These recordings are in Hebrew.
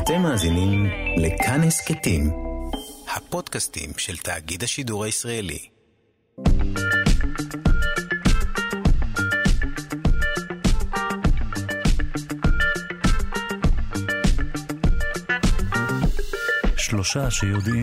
אתם מאזינים לכאן הסכתים, הפודקאסטים של תאגיד השידור הישראלי. שלושה שיודעים.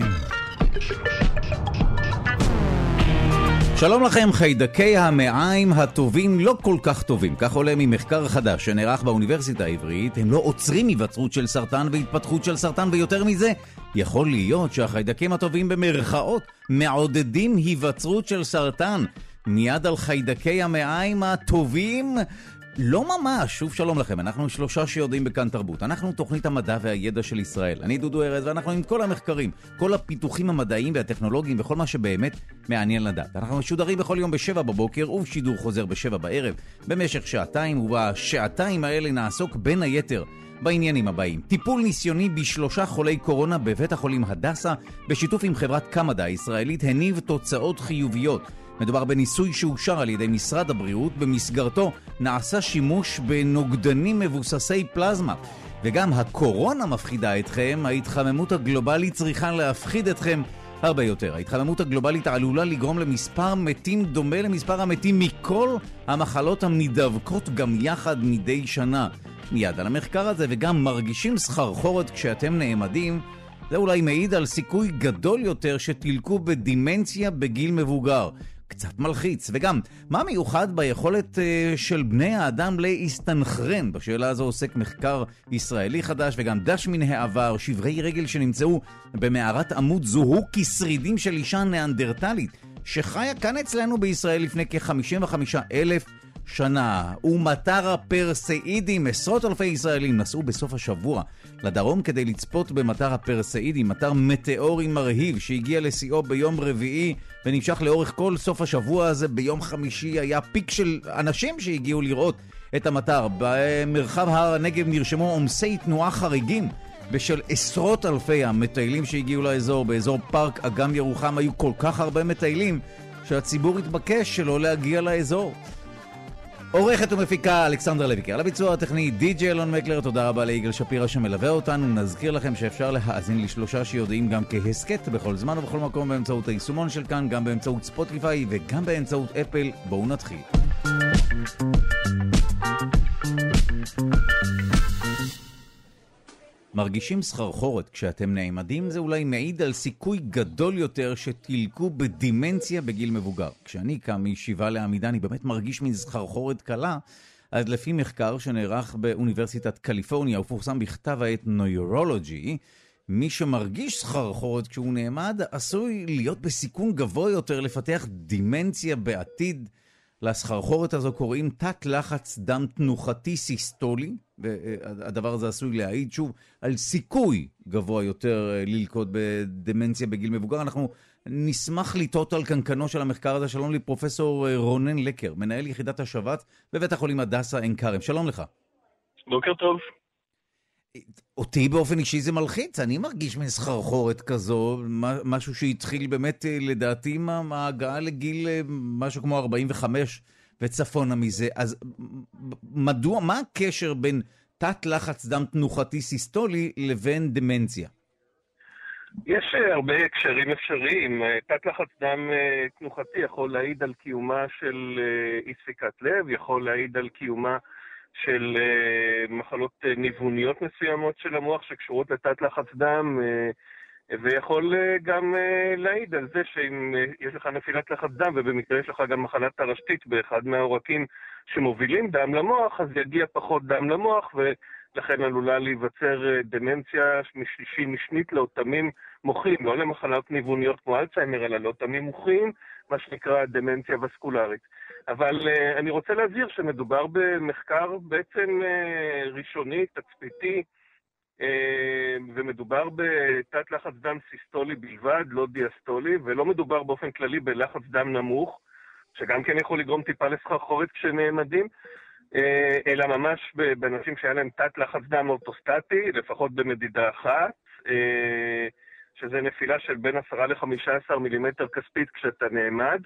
שלום לכם, חיידקי המעיים הטובים לא כל כך טובים. כך עולה ממחקר חדש שנערך באוניברסיטה העברית. הם לא עוצרים היווצרות של סרטן והתפתחות של סרטן, ויותר מזה, יכול להיות שהחיידקים הטובים במרכאות מעודדים היווצרות של סרטן. מיד על חיידקי המעיים הטובים, לא ממש. שוב שלום לכם, אנחנו שלושה שיודעים בכאן תרבות. אנחנו תוכנית המדע והידע של ישראל. אני דודו ארז, ואנחנו עם כל המחקרים, כל הפיתוחים המדעיים והטכנולוגיים וכל מה שבאמת מעניין לדעת. אנחנו משודרים בכל יום ב7 בבוקר ובשידור חוזר ב7 בערב במשך שעתיים, ובשעתיים האלה נעסוק בין היתר בעניינים הבאים: טיפול ניסיוני ב3 חולי קורונה בבית החולים הדסה בשיתוף עם חברת קמדה הישראלית הניב תוצאות חיוביות. מדובר בניסוי שאושר על ידי משרד הבריאות, במסגרתו נעשה שימוש בנוגדנים מבוססי פלזמה. וגם הקורונה מפחידה אתכם, ההתחממות הגלובלית צריכה להפחיד אתכם הרבה יותר. ההתחממות הגלובלית עלולה לגרום למספר מתים דומה למספר המתים מכל המחלות המדבקות גם יחד מדי שנה. מיד על המחקר הזה, וגם מרגישים סחרחורת כשאתם נעמדים, זה אולי מעיד על סיכוי גדול יותר שתלקו בדימנציה בגיל מבוגר. קצת מלחיץ. וגם, מה מיוחד ביכולת של בני האדם להסתנכרן? בשאלה הזו עוסק מחקר ישראלי חדש, וגם דש מן העבר, שברי רגל שנמצאו במערת עמוד זוהו כשרידים של אישה ניאנדרטלית שחיה כאן אצלנו בישראל לפני כ-55,000 שנה. ומטר הפרסאידים, עשרות אלפי ישראלים נסעו בסוף השבוע לדרום כדי לצפות במטר הפרסאידים, מטר מטאורי מרהיב שהגיע לשיאו ביום רביעי ונמשך לאורך כל סוף השבוע הזה. ביום חמישי היה פיק של אנשים שהגיעו לראות את המטר. במרחב הר הנגב נרשמו עומסי תנועה חריגים בשל עשרות אלפי המטיילים שהגיעו לאזור. באזור פארק אגם ירוחם היו כל כך הרבה מטיילים שהציבור התבקש שלא להגיע לאזור. עורכת ומפיקה אלכסנדר לויקר, על הביצוע הטכני די.ג'יי אלון מקלר. תודה רבה ליגאל שפירא שמלווה אותנו. נזכיר לכם שאפשר להאזין לשלושה שיודעים גם כהסקט בכל זמן ובכל מקום באמצעות היישומון של כאן, גם באמצעות ספוטיפיי וגם באמצעות אפל. בואו נתחיל. מרגישים סחרחורת כשאתם נעמדים? זה אולי מעיד על סיכוי גדול יותר שתלקו בדימנציה בגיל מבוגר. כשאני קם מישיבה לעמידה אני באמת מרגיש מין סחרחורת קלה. אז לפי מחקר שנערך באוניברסיטת קליפורניה ופורסם בכתב העת Neurology, מי שמרגיש סחרחורת כשהוא נעמד עשוי להיות בסיכון גבוה יותר לפתח דימנציה בעתיד. לסחרחורת הזו קוראים תת לחץ דם תנוחתי סיסטולי, והדבר הזה עשוי להעיד שוב על סיכוי גבוה יותר ללקות בדמנציה בגיל מבוגר. אנחנו נשמח לטעות על קנקנו של המחקר הזה. שלום לי פרופסור רונן לקר, מנהל יחידת השבץ בבית החולים הדסה עין כרם. שלום לך. בוקר טוב. אותי באופן אישי זה מלחיץ, אני מרגיש מסחרחורת כזו, משהו שהתחיל באמת לדעתי מההגעה לגיל משהו כמו 45 וצפונה מזה. אז מדוע, מה הקשר בין תת לחץ דם תנוחתי סיסטולי לבין דמנציה? יש הרבה הקשרים אפשריים. תת לחץ דם תנוחתי יכול להעיד על קיומה של אי ספיקת לב, יכול להעיד על קיומה של מחלות ניווניות מסוימות של המוח שקשורות לתת לחץ דם, ויכול גם להעיד על זה שאם יש לך נפילת לחץ דם ובמקרה יש לך גם מחלת תרשתית באחד מהעורקים שמובילים דם למוח, אז יגיע פחות דם למוח ולכן עלולה להיווצר דמנציה משנית לאוטמים מוחיים, לא למחלות ניווניות כמו אלצהיימר אלא לאוטמים מוחיים, מה שנקרא דמנציה וסקולרית. אבל אני רוצה להזהיר שמדובר במחקר בעצם ראשוני, תצפיתי, ומדובר בתת לחץ דם סיסטולי בלבד, לא דיאסטולי, ולא מדובר באופן כללי בלחץ דם נמוך, שגם כן יכול לגרום טיפה לסחרחורת כשנעמדים, אלא ממש באנשים שהיה להם תת לחץ דם אורתוסטטי, לפחות במדידה אחת, שזה נפילה של בין 10 ל-15 מילימטר כספית כשאתה נעמד.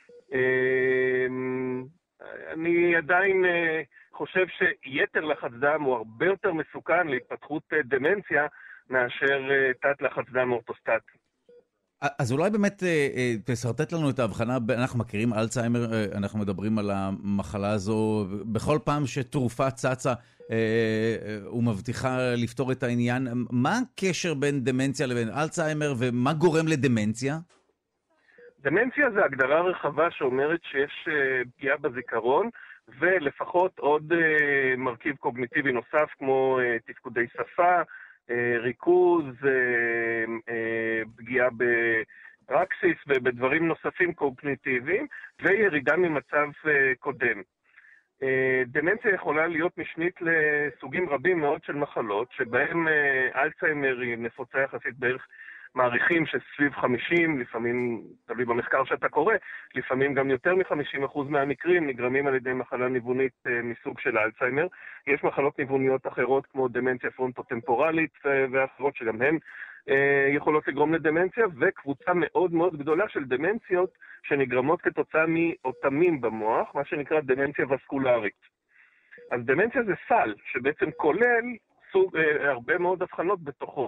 אני עדיין חושב שיתר לחץ דם הוא הרבה יותר מסוכן להתפתחות דמנציה מאשר תת לחץ דם אורתוסטטי. אז אולי באמת תסרטט לנו את ההבחנה, אנחנו מכירים אלצהיימר, אנחנו מדברים על המחלה הזו, בכל פעם שתרופה צצה ומבטיחה לפתור את העניין, מה הקשר בין דמנציה לבין אלצהיימר ומה גורם לדמנציה? דמנציה זה הגדרה רחבה שאומרת שיש פגיעה בזיכרון, ולפחות עוד מרכיב קוגניטיבי נוסף כמו תפקודי שפה, ריכוז, פגיעה ברקסיס ובדברים נוספים קוגניטיביים, וירידה ממצב קודם. דמנציה יכולה להיות משנית לסוגים רבים מאוד של מחלות, שבהם אלצהיימר היא נפוצה יחסית בערך מעריכים שסביב 50, לפעמים, תלוי במחקר שאתה קורא, לפעמים גם יותר מ-50% מהמקרים נגרמים על ידי מחלה ניוונית מסוג של אלצהיימר. יש מחלות ניווניות אחרות כמו דמנציה פרונטוטמפורלית ואחרות שגם הן יכולות לגרום לדמנציה, וקבוצה מאוד מאוד גדולה של דמנציות שנגרמות כתוצאה מאותמים במוח, מה שנקרא דמנציה וסקולרית. אז דמנציה זה סל שבעצם כולל הרבה מאוד הבחנות בתוכו.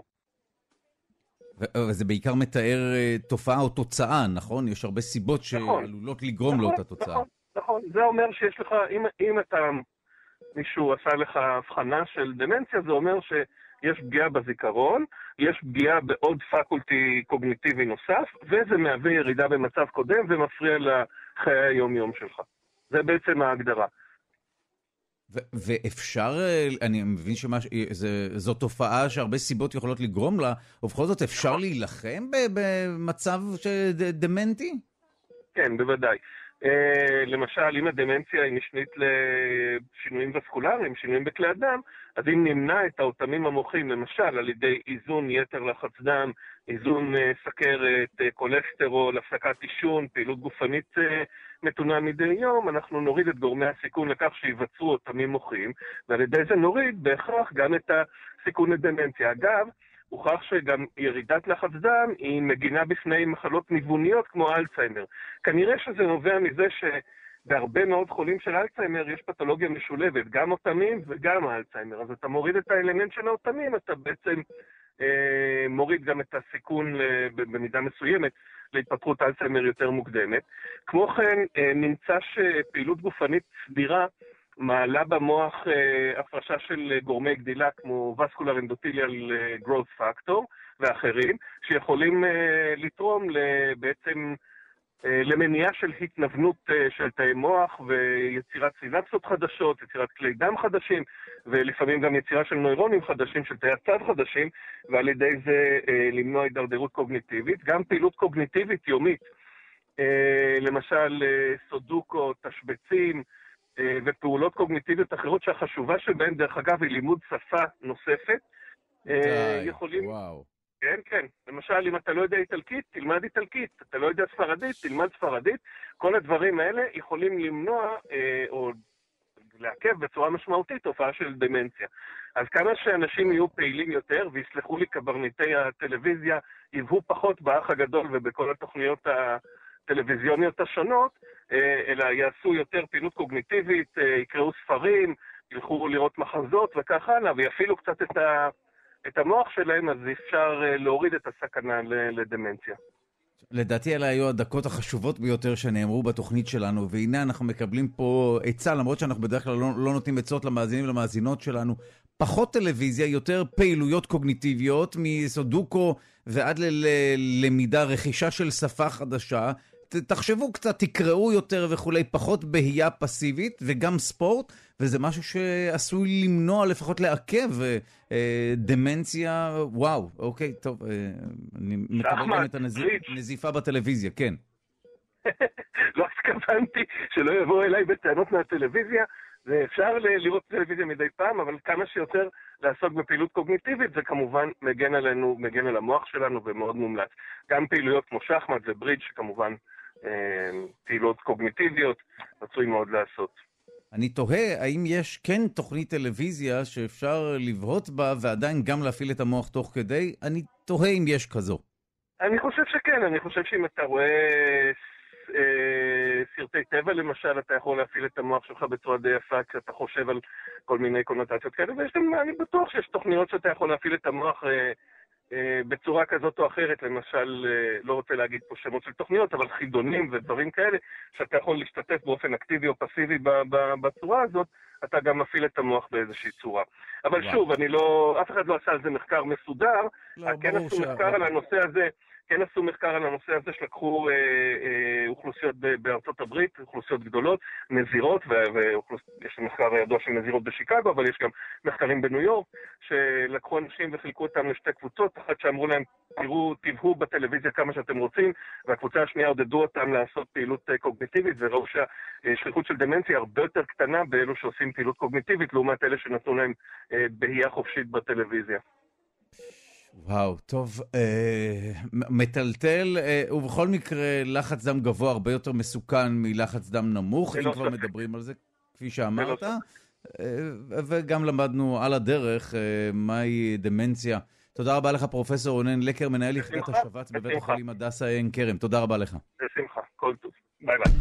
וזה בעיקר מתאר תופעה או תוצאה, נכון? יש הרבה סיבות שעלולות לגרום לאותה תוצאה. נכון. זה אומר שיש לך, אם מישהו עשה לך הבחנה של דמנציה, זה אומר שיש פגיעה בזיכרון, יש פגיעה בעוד פקולטי קוגניטיבי נוסף, וזה מהווה ירידה במצב קודם ומפריע לחיי היום-יום שלך. זה בעצם ההגדרה. ואפשר, אני מבין שזו תופעה שהרבה סיבות יכולות לגרום לה, ובכל זאת אפשר להילחם במצב דמנטי? כן, בוודאי. למשל, אם הדמנציה היא משנית לשינויים וסקולריים, שינויים בכלי הדם, אז אם נמנע את האותמים המוחים, למשל, על ידי איזון יתר לחץ דם, איזון סכרת, קולסטרול, הפסקת עישון, פעילות גופנית מתונה מדי יום, אנחנו נוריד את גורמי הסיכון לכך שיווצרו אותמים מוחים, ועל ידי זה נוריד בהכרח גם את הסיכון לדמנציה. אגב, הוכח שגם ירידת לחץ דם היא מגינה בפני מחלות ניווניות כמו אלצהיימר. כנראה שזה נובע מזה שבהרבה מאוד חולים של אלצהיימר יש פתולוגיה משולבת, גם אותמים וגם אלצהיימר. אז אתה מוריד את האלמנט של האותמים, אתה בעצם מוריד גם את הסיכון במידה מסוימת להתפתחות אלצהיימר יותר מוקדמת. כמו כן, נמצא שפעילות גופנית סדירה מעלה במוח הפרשה של גורמי גדילה כמו Vascular Endothelial Growth Factor ואחרים, שיכולים לתרום בעצם למניעה של התנוונות של תאי מוח ויצירת סינפסות חדשות, יצירת כלי דם חדשים, ולפעמים גם יצירה של נוירונים חדשים, של תאי הצו חדשים, ועל ידי זה למנוע הידרדרות קוגניטיבית. גם פעילות קוגניטיבית יומית, למשל סודוקו, תשבצים, ופעולות קוגניטיביות אחרות שהחשובה שבהן, דרך אגב, היא לימוד שפה נוספת. יכולים... וואו. כן, כן. למשל, אם אתה לא יודע איטלקית, תלמד איטלקית. אתה לא יודע ספרדית, תלמד ספרדית. כל הדברים האלה יכולים למנוע או לעכב בצורה משמעותית תופעה של דמנציה. אז כמה שאנשים יהיו פעילים יותר, ויסלחו לי קברניטי הטלוויזיה, יבהו פחות באח הגדול ובכל התוכניות הטלוויזיוניות השונות, אלא יעשו יותר פעילות קוגניטיבית, יקראו ספרים, ילכו לראות מחזות וכך הלאה, ויפעילו קצת את המוח שלהם, אז אפשר להוריד את הסכנה לדמנציה. לדעתי אלה היו הדקות החשובות ביותר שנאמרו בתוכנית שלנו, והנה אנחנו מקבלים פה עצה, למרות שאנחנו בדרך כלל לא נותנים עצות למאזינים ולמאזינות שלנו, פחות טלוויזיה, יותר פעילויות קוגניטיביות, מסודוקו ועד ללמידה, רכישה של שפה חדשה, תחשבו קצת, תקראו יותר וכולי, פחות בהייה פסיבית וגם ספורט, וזה משהו שעשוי למנוע, לפחות לעכב דמנציה. וואו, אוקיי, טוב, אני מקבל גם את הנזיפה בטלוויזיה, כן. לא התכוונתי שלא יבואו אליי בטענות מהטלוויזיה, ואפשר לראות טלוויזיה מדי פעם, אבל כמה שיותר לעסוק בפעילות קוגניטיבית, זה כמובן מגן עלינו, מגן על המוח שלנו ומאוד מומלץ. גם פעילויות כמו שחמט וברידג' שכמובן פעילות קוגניטיביות, רצוי מאוד לעשות. אני תוהה, האם יש כן תוכנית טלוויזיה שאפשר לבהות בה ועדיין גם להפעיל את המוח תוך כדי? אני תוהה אם יש כזו. אני חושב שכן, אני חושב שאם אתה רואה בסרטי טבע למשל, אתה יכול להפעיל את המוח שלך בצורה די יפה כשאתה חושב על כל מיני קונוטציות כאלה, ויש גם, אני בטוח שיש תוכניות שאתה יכול להפעיל את המוח בצורה כזאת או אחרת, למשל, לא רוצה להגיד פה שמות של תוכניות, אבל חידונים ודברים כאלה, שאתה יכול להשתתף באופן אקטיבי או פסיבי בצורה הזאת, אתה גם מפעיל את המוח באיזושהי צורה. אבל שוב, אף אחד לא עשה על זה מחקר מסודר, כן עשו מחקר על הנושא הזה, שלקחו אוכלוסיות בארצות הברית, אוכלוסיות גדולות, נזירות, ויש מחקר ידוע של נזירות בשיקגו, אבל יש גם מחקרים בניו יורק, שלקחו אנשים וחילקו אותם לשתי קבוצות, אחת שאמרו להם, תראו בטלוויזיה כמה שאתם רוצים, והקבוצה השנייה עודדו אותם לעשות פעילות קוגניטיבית, וראו שהשכיחות של דמנציה הרבה יותר קטנה באלו שעושים פעילות קוגניטיבית, לעומת אלה שנתנו להם בהייה חופשית בטלוויזיה. וואו, טוב, מטלטל, ובכל מקרה לחץ דם גבוה הרבה יותר מסוכן מלחץ דם נמוך, אם כבר מדברים על זה, כפי שאמרת, וגם למדנו על הדרך מהי דמנציה. תודה רבה לך פרופסור רונן לקר, מנהל יחידת השבץ בבית החולים הדסה עין כרם. תודה רבה לך. בשמחה, כל טוב. ביי ביי.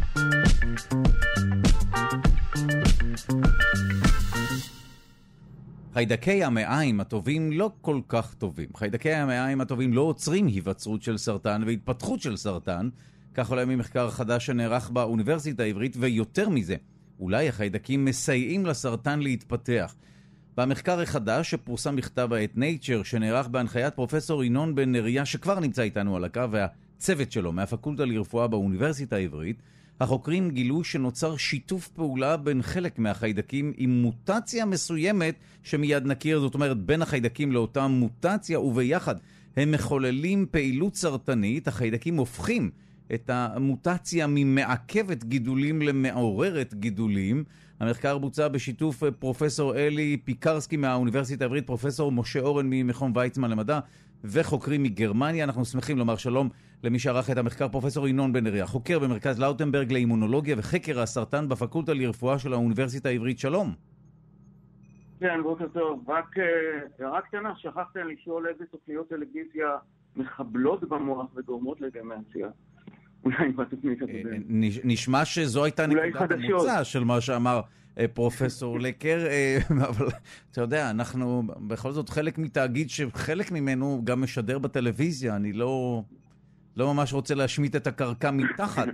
חיידקי המעיים הטובים לא כל כך טובים. חיידקי המעיים הטובים לא עוצרים היווצרות של סרטן והתפתחות של סרטן, כך עולה ממחקר חדש שנערך באוניברסיטה העברית, ויותר מזה, אולי החיידקים מסייעים לסרטן להתפתח. במחקר החדש שפורסם בכתב העת Nature, שנערך בהנחיית פרופסור ינון בן נריה, שכבר נמצא איתנו על הקו, והצוות שלו מהפקולטה לרפואה באוניברסיטה העברית, החוקרים גילו שנוצר שיתוף פעולה בין חלק מהחיידקים עם מוטציה מסוימת שמיד נכיר, זאת אומרת בין החיידקים לאותה מוטציה, וביחד הם מחוללים פעילות סרטנית. החיידקים הופכים את המוטציה ממעכבת גידולים למעוררת גידולים. המחקר בוצע בשיתוף פרופסור אלי פיקרסקי מהאוניברסיטה העברית, פרופסור משה אורן ממכון ויצמן למדע, וחוקרים מגרמניה. אנחנו שמחים לומר שלום למי שערך את המחקר, פרופסור ינון בן נריה, חוקר במרכז לאוטנברג לאימונולוגיה וחקר הסרטן בפקולטה לרפואה של האוניברסיטה העברית. שלום. כן, בוקר טוב. רק קטנה, שכחתי לשאול איזה תוכניות טלוויזיה מחבלות במוח וגורמות לדמנציה. אולי בתוכנית הקודמת. נשמע שזו הייתה נקודת המוצא של מה שאמר פרופסור לקר, אבל אתה יודע, אנחנו בכל זאת חלק מתאגיד שחלק ממנו גם משדר בטלוויזיה. אני לא ממש רוצה להשמיט את הקרקע מתחת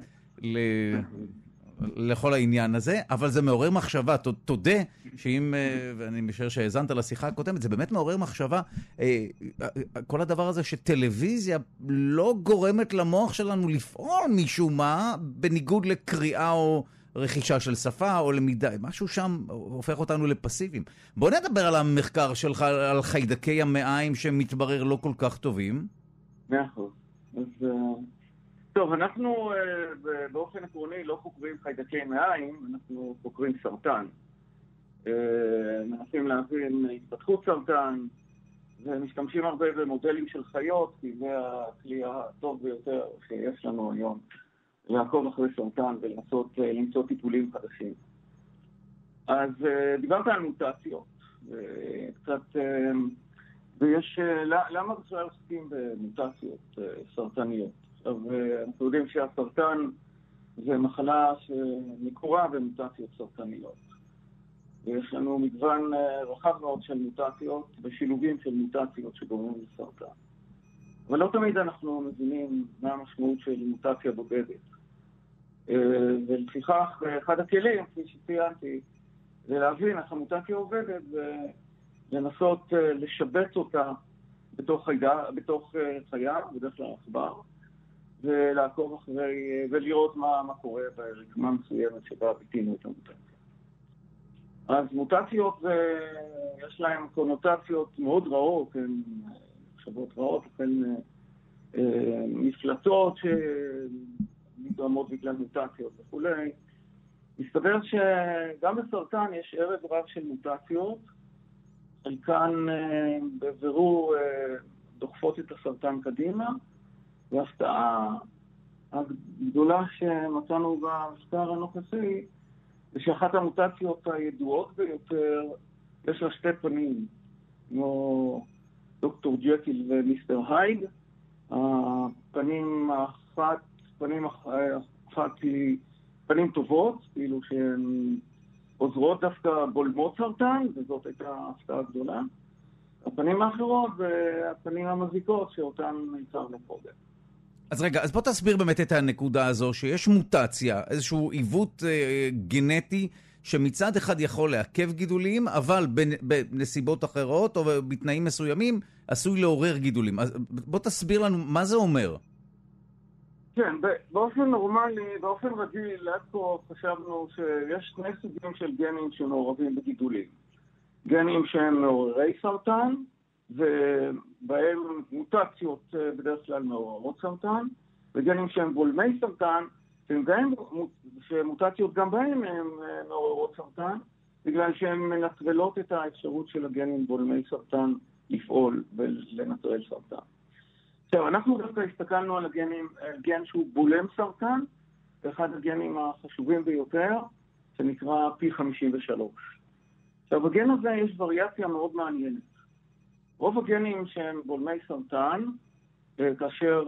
לכל העניין הזה, אבל זה מעורר מחשבה. תודה שאם, ואני משער שהאזנת לשיחה הקודמת, זה באמת מעורר מחשבה, כל הדבר הזה שטלוויזיה לא גורמת למוח שלנו לפעול משום מה, בניגוד לקריאה או רכישה של שפה או למידה, משהו שם הופך אותנו לפסיביים. בוא נדבר על המחקר שלך, על חיידקי המעיים שמתברר לא כל כך טובים. נכון. אז טוב, אנחנו באופן עקרוני לא חוקרים חיידקי מעיים, אנחנו חוקרים סרטן. מנסים להבין התפתחות סרטן, ומשתמשים הרבה במודלים של חיות, כי זה הכלי הטוב ביותר שיש לנו היום, לעקוב אחרי סרטן ולנסות למצוא טיפולים חדשים. אז דיברת על מוטציות, קצת, ויש, למה בכלל עוסקים במוטציות סרטניות? עכשיו, אנחנו יודעים שהסרטן זה מחלה שמקורה במוטציות סרטניות. ויש לנו מגוון רחב מאוד של מוטציות ושילובים של מוטציות שגורמים לסרטן. אבל לא תמיד אנחנו מבינים מה המשמעות של מוטציה בודדת. ולפיכך, אחד הכלים, כפי שציינתי, זה להבין איך המוטציה עובדת ולנסות לשבץ אותה בתוך חיה, בדרך כלל עכבר, ולעקוב אחרי, ולראות מה קורה ברקמה מסוימת שבה ביטינו את המוטציה. אז מוטציות, יש להן קונוטציות מאוד רעות, הן מחשבות רעות, הן מפלצות שמתרמות בגלל מוטציות וכו'. מסתבר שגם בסרטן יש ערב רב של מוטציות, חלקן בבירור דוחפות את הסרטן קדימה, וההפתעה הגדולה שמצאנו במחקר הנוכחי, זה שאחת המוטציות הידועות ביותר, יש לה שתי פנים, כמו דוקטור ג'קיל ומיסטר הייד. הפנים אחת היא פנים טובות, כאילו שהן עוזרות דווקא בולמות סרטן, וזאת הייתה הפתעה גדולה. הפנים האחרות והפנים המזיקות שאותן ייצרנו קודם. אז רגע, אז בוא תסביר באמת את הנקודה הזו, שיש מוטציה, איזשהו עיוות גנטי, שמצד אחד יכול לעכב גידולים, אבל בנסיבות אחרות או בתנאים מסוימים עשוי לעורר גידולים. אז בוא תסביר לנו מה זה אומר. כן, באופן נורמלי, באופן רגיל, עד כה חשבנו שיש שני סוגים של גנים שמעורבים בגידולים. גנים שהם מעוררי סרטן, ובהם מוטציות בדרך כלל מעוררות סרטן, וגנים שהם בולמי סרטן, שמוטציות גם בהם הם מעוררות סרטן, בגלל שהן מנטרלות את האפשרות של הגנים בולמי סרטן לפעול ולנטרל סרטן. עכשיו, אנחנו דווקא הסתכלנו על גן שהוא בולם סרטן, ואחד הגנים החשובים ביותר, שנקרא P53. עכשיו, בגן הזה יש וריאציה מאוד מעניינת. רוב הגנים שהם בולמי סרטן, כאשר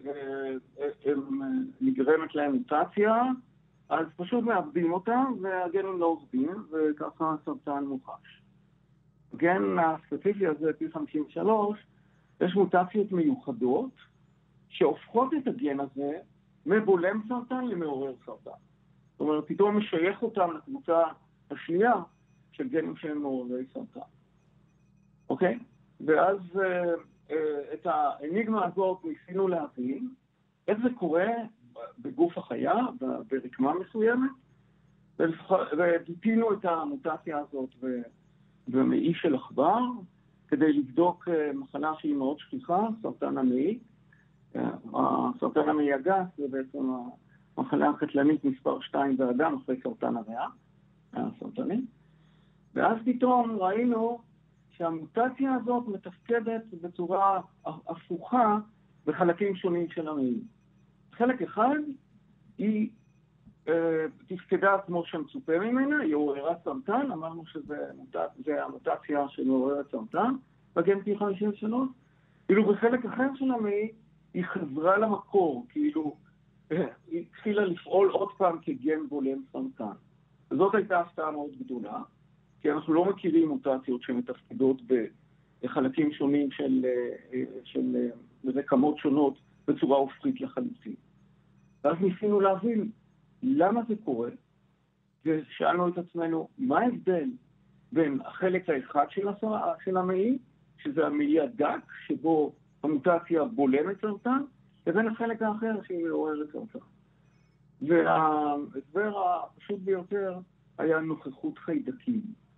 נגרמת להם מוטציה, אז פשוט מאבדים אותם, והגנים לא עובדים, וככה הסרטן מוחש. הגן הספציפי הזה, P53, יש מוטציות מיוחדות, שהופכות את הגן הזה מבולם סרטן למעורר סרטן. זאת אומרת, פתאום משייך אותם לקבוצה השנייה של גנים שהם מעוררי סרטן. אוקיי? ואז את האניגמה הזאת ניסינו להבין איך זה קורה בגוף החיה, ברקמה מסוימת, ודיפינו את המוטציה הזאת במעי של עכבר, כדי לבדוק מחלה שהיא מאוד שכיחה, סרטן המעי. הסרטן המעי הגס זה בעצם המחלה הקטלנית מספר 2 באדם אחרי סרטן הריאה, הסרטני. ואז פתאום ראינו שהמוטציה הזאת מתפקדת בצורה הפוכה בחלקים שונים של המעי. חלק אחד היא תפקדה כמו שמצופה ממנה, היא עוררת סרטן, אמרנו שזה המוטציה שמעוררת סרטן, בגן P53, כאילו בחלק אחר של המעי היא חזרה למקור, כאילו היא התחילה לפעול עוד פעם כגן בולם סרטן. וזאת הייתה הפתעה מאוד גדולה, כי אנחנו לא מכירים מוטציות שמתפקדות בחלקים שונים של רקמות שונות בצורה הופכית לחלוטין. ואז ניסינו להבין למה זה קורה, ושאלנו את עצמנו מה ההבדל בין החלק האחד של המעי, שזה המעי הדק, שבו המוטציה בולמת סרטן, לבין החלק האחר שהיא מעוררת סרטן. וההסבר הפשוט ביותר היה נוכחות חיידקים.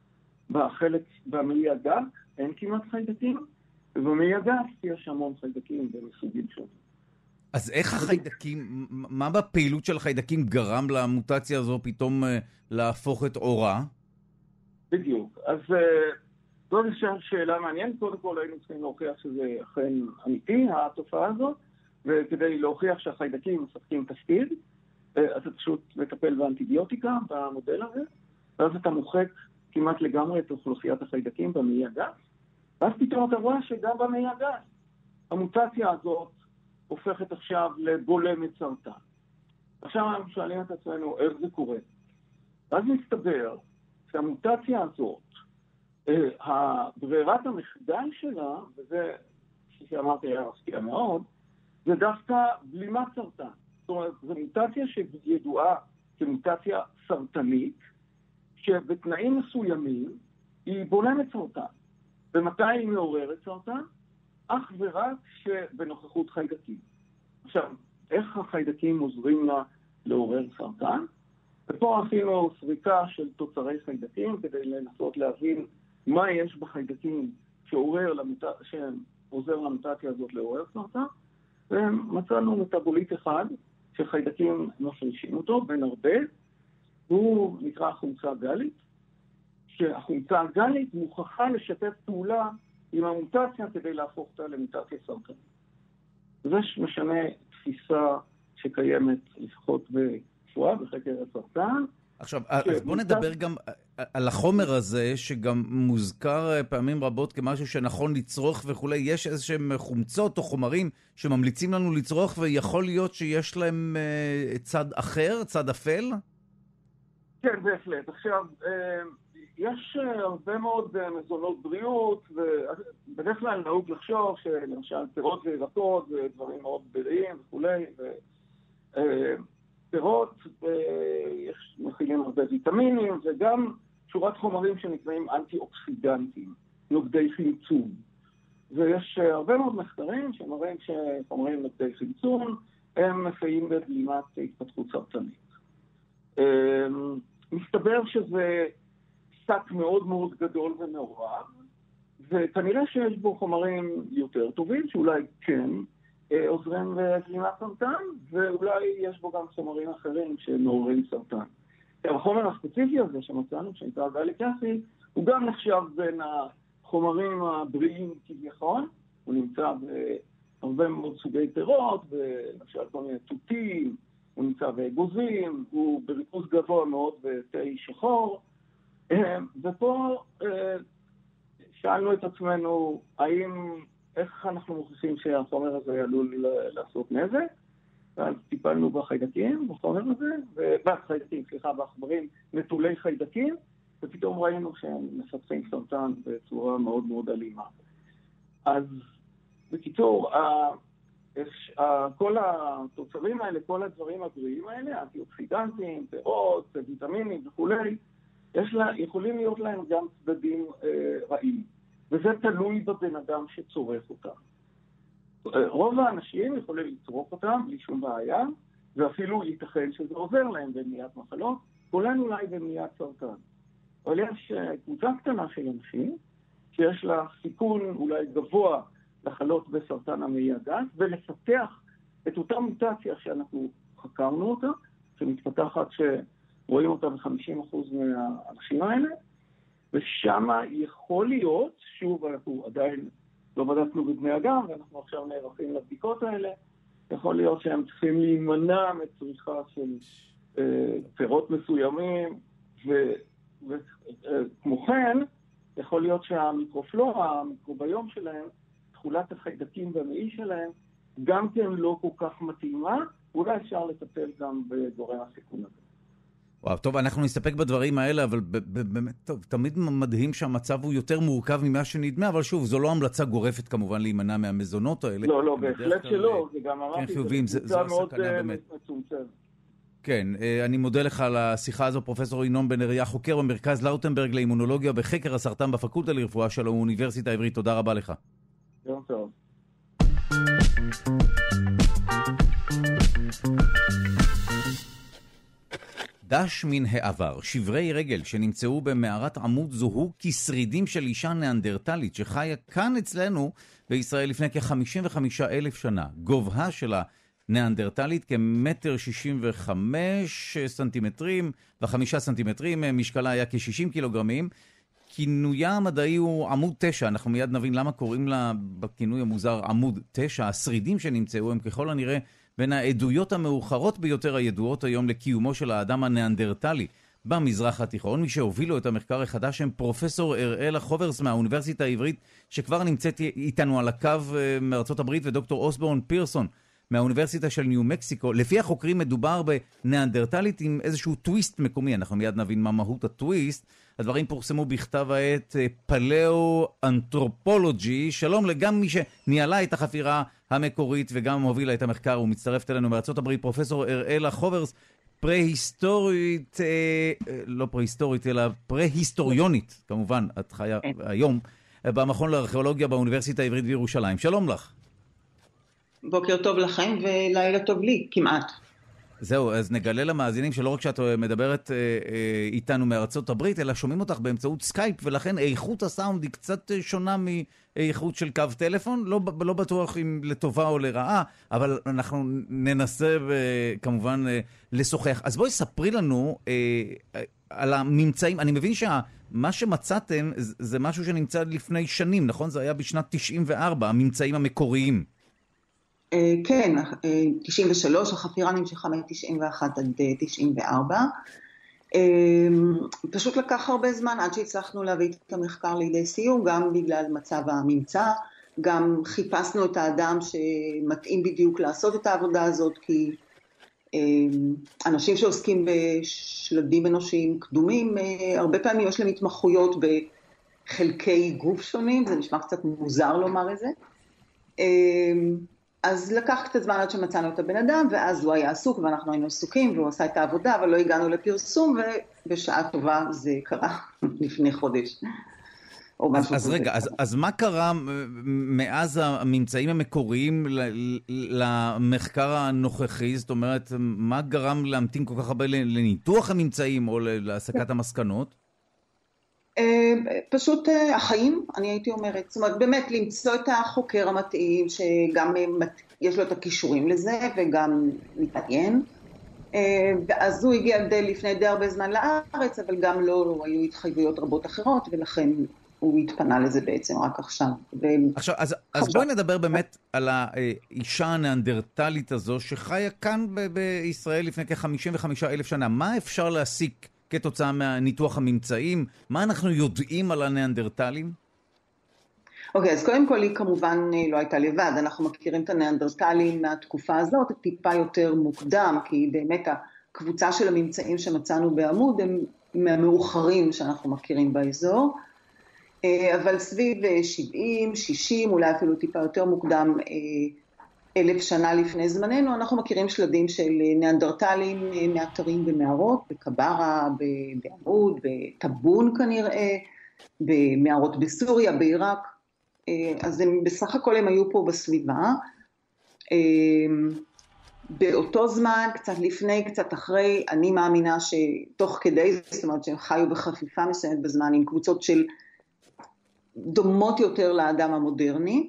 במעי הדק אין כמעט חיידקים, ובמעי הגס יש המון חיידקים במסוגים שונים. אז איך החיידקים, מה בפעילות של החיידקים גרם למוטציה הזו פתאום להפוך את אורה? בדיוק. אז זאת שאלה מעניינת. קודם כל היינו צריכים להוכיח שזה אכן אמיתי, התופעה הזאת, וכדי להוכיח שהחיידקים משחקים תפקיד, אתה פשוט מטפל באנטיביוטיקה במודל הזה, ואז אתה מוחק כמעט לגמרי את אוכלוסיית החיידקים במעי הגס, ואז פתאום אתה רואה שגם במעי הגס המוטציה הזאת הופכת עכשיו לבולמת סרטן. עכשיו אנחנו שואלים את עצמנו איך זה קורה. אז מסתבר שהמוטציה הזאת, ברירת המחדל שלה, וזה, שאמרתי, היה מפתיע מאוד, זה דווקא בלימת סרטן. זאת אומרת, זו מוטציה שידועה כמוטציה סרטנית, שבתנאים מסוימים היא בולמת סרטן. ומתי היא מעוררת סרטן? אך ורק שבנוכחות חיידקים. עכשיו, איך החיידקים עוזרים לה לעורר סרטן? ופה עשינו סריקה של תוצרי חיידקים כדי לנסות להבין מה יש בחיידקים שעוזר למוטציה הזאת לעורר סרטן, ומצאנו מטאבוליט אחד שחיידקים מפרישים אותו בין הרבה, הוא נקרא חומצה גלית, שהחומצה הגלית מוכרחה לשתף פעולה עם המוטציה כדי להפוך אותה למוטציה סרטנית. זה משנה תפיסה שקיימת לפחות ברפואה, בחקר הסרטן. עכשיו, אז בוא נדבר גם על החומר הזה, שגם מוזכר פעמים רבות כמשהו שנכון לצרוך וכולי. יש איזשהם חומצות או חומרים שממליצים לנו לצרוך, ויכול להיות שיש להם צד אחר, צד אפל? כן, בהחלט. עכשיו, יש הרבה מאוד מזונות בריאות, ובדרך כלל נהוג לחשוב שלמשל פירות וירקות זה דברים מאוד בריאים וכולי, פירות מכילים הרבה ויטמינים, וגם שורת חומרים שנקראים אנטי-אוקסידנטים, נוגדי חמצון. ויש הרבה מאוד מחקרים שמראים שחומרים נוגדי חמצון הם מסייעים בבלימת התפתחות סרטנית. מסתבר שזה שק מאוד מאוד גדול ומעורב, וכנראה שיש בו חומרים יותר טובים, שאולי כן עוזרים בבלימת סרטן, ואולי יש בו גם חומרים אחרים שמעוררים סרטן. החומר הספציפי הזה שמצאנו, שנקרא גליק אסיד, הוא גם נחשב בין החומרים הבריאים כביכול, הוא נמצא בהרבה מאוד סוגי פירות, למשל כל מיני תותים, הוא נמצא באגוזים, הוא בריכוז גבוה מאוד בתה שחור, ופה שאלנו את עצמנו, איך אנחנו מוכיחים שהחומר הזה עלול לעשות נזק, ואז טיפלנו בחיידקים, בחומר הזה, בעכברים נטולי חיידקים, ופתאום ראינו שהם מפתחים סרטן בצורה מאוד מאוד אלימה. אז בקיצור, כל התוצרים האלה, כל הדברים הבריאים האלה, אנטי-אוקסידנטים, פירות, ויטמינים וכולי, יכולים להיות להם גם צדדים רעים. וזה תלוי בבן אדם שצורך אותם. רוב האנשים יכולים לצרוך אותם בלי שום בעיה, ואפילו ייתכן שזה עוזר להם במניעת מחלות, כולן אולי במניעת סרטן. אבל יש קבוצה קטנה של אנשים, שיש לה סיכון אולי גבוה לחלות בסרטן המעי הגס, ולפתח את אותה מוטציה שאנחנו חקרנו אותה, שמתפתחת שרואים אותה ב-50% מהאנשים האלה, ושם יכול להיות, שוב אנחנו עדיין לא בדקנו בבני אדם, ואנחנו עכשיו נערכים לבדיקות האלה, יכול להיות שהם צריכים להימנע מצריכה של פירות מסוימים, וכמו כן, יכול להיות שהמיקרופלורה, המיקרוביום שלהם, תכולת החיידקים במעי שלהם, גם כן לא כל כך מתאימה, אולי אפשר לטפל גם בגורם הסיכון הזה. וואו, טוב, אנחנו נסתפק בדברים האלה, אבל באמת, טוב, תמיד מדהים שהמצב הוא יותר מורכב ממה שנדמה, אבל שוב, זו לא המלצה גורפת כמובן להימנע מהמזונות האלה. לא, בהחלט שלא, זה גם אמרתי, זה הסכנה באמת. כן, אני מודה לך על השיחה הזו, פרופסור ינון בן אריה, חוקר במרכז לאוטנברג לאימונולוגיה בחקר הסרטן בפקולטה לרפואה של האוניברסיטה העברית. תודה רבה לך. יום טוב. דש מן העבר, שברי רגל שנמצאו במערת עמוד זוהו כשרידים של אישה ניאנדרטלית שחיה כאן אצלנו בישראל לפני כ-55,000 שנה. גובהה של הניאנדרטלית כ1.65 סנטימטרים ו5 סנטימטרים, משקלה היה כ60 קילוגרמים. כינויה המדעי הוא עמוד 9, אנחנו מיד נבין למה קוראים לה בכינוי המוזר עמוד 9. השרידים שנמצאו הם ככל הנראה בין העדויות המאוחרות ביותר הידועות היום לקיומו של האדם הניאנדרטלי במזרח התיכון. מי שהובילו את המחקר החדש הם פרופסור אראלה חוברס מהאוניברסיטה העברית, שכבר נמצאת איתנו על הקו מארצות הברית, ודוקטור אוסבורן פירסון מהאוניברסיטה של ניו מקסיקו. לפי החוקרים מדובר בניאנדרטלית עם איזשהו טוויסט מקומי, אנחנו מיד נבין מה מהות הטוויסט. הדברים פורסמו בכתב העת פלאו-אנתרופולוגי. שלום לגם מי שניהלה את החפירה המקורית וגם הובילה את המחקר, ומצטרפת אלינו מארצות הברית פרופסור אראלה חוברס, פרה-היסטורית, לא פרה-היסטורית אלא פרה-היסטוריונית, כמובן, את חיה היום במכון לארכיאולוגיה באוניברסיטה העברית בירושלים. שלום לך. בוקר טוב לכם ולילה טוב לי, כמעט. זהו, אז נגלה למאזינים שלא רק שאת מדברת איתנו מארצות הברית, אלא שומעים אותך באמצעות סקייפ, ולכן איכות הסאונד היא קצת שונה מאיכות של קו טלפון, לא בטוח אם לטובה או לרעה, אבל אנחנו ננסה כמובן לשוחח. אז בואי ספרי לנו על הממצאים. אני מבין שמה שמצאתם זה משהו שנמצא לפני שנים, נכון? זה היה בשנת 94, הממצאים המקוריים. כן, 93, החפירה נמשכה מ-91 עד 94. פשוט לקח הרבה זמן עד שהצלחנו להביא את המחקר לידי סיום, גם בגלל מצב הממצא, גם חיפשנו את האדם שמתאים בדיוק לעשות את העבודה הזאת, כי אנשים שעוסקים בשלדים אנושיים קדומים, הרבה פעמים יש להם התמחויות בחלקי גוף שונים, זה נשמע קצת מוזר לומר את זה. אז לקח קצת זמן עד שמצאנו את הבן אדם, ואז הוא היה עסוק ואנחנו היינו עסוקים, והוא עשה את העבודה, אבל לא הגענו לפרסום, ובשעה טובה זה קרה לפני חודש. אז רגע, אז מה קרה מאז הממצאים המקוריים למחקר הנוכחי? זאת אומרת, מה גרם להמתין כל כך הרבה לניתוח הממצאים או להסקת המסקנות? פשוט החיים, אני הייתי אומרת. זאת אומרת, באמת למצוא את החוקר המתאים, שגם יש לו את הכישורים לזה, וגם מתעניין. אז הוא הגיע לפני די הרבה זמן לארץ, אבל גם לא היו התחייבויות רבות אחרות, ולכן הוא התפנה לזה בעצם רק עכשיו. עכשיו, אז בואי נדבר באמת על האישה הנאנדרטלית הזו, שחיה כאן בישראל לפני כ-55,000 שנה. מה אפשר להסיק כתוצאה מהניתוח הממצאים? מה אנחנו יודעים על הנאנדרטלים? אוקיי, אז קודם כל היא כמובן לא הייתה לבד. אנחנו מכירים את הנאנדרטלים מהתקופה הזאת, טיפה יותר מוקדם, כי באמת הקבוצה של הממצאים שמצאנו בעמוד הם מהמאוחרים שאנחנו מכירים באזור. אבל סביב 70, 60, אולי אפילו טיפה יותר מוקדם, 1,000 שנה לפני זמננו, אנחנו מכירים שלדים של נאנדרטלים מאתרים במערות, בקברה, בעמוד, בטבון כנראה, במערות בסוריה, בעיראק, אז הם, בסך הכל הם היו פה בסביבה. באותו זמן, קצת לפני, קצת אחרי, אני מאמינה שתוך כדי, זאת אומרת שהם חיו בחפיפה מסוימת בזמן, עם קבוצות של דומות יותר לאדם המודרני,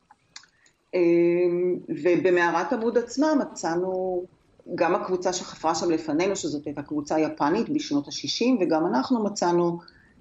ובמערת עמוד עצמה מצאנו גם הקבוצה שחפרה שם לפנינו, שזאת הייתה קבוצה יפנית בשנות ה-60, וגם אנחנו מצאנו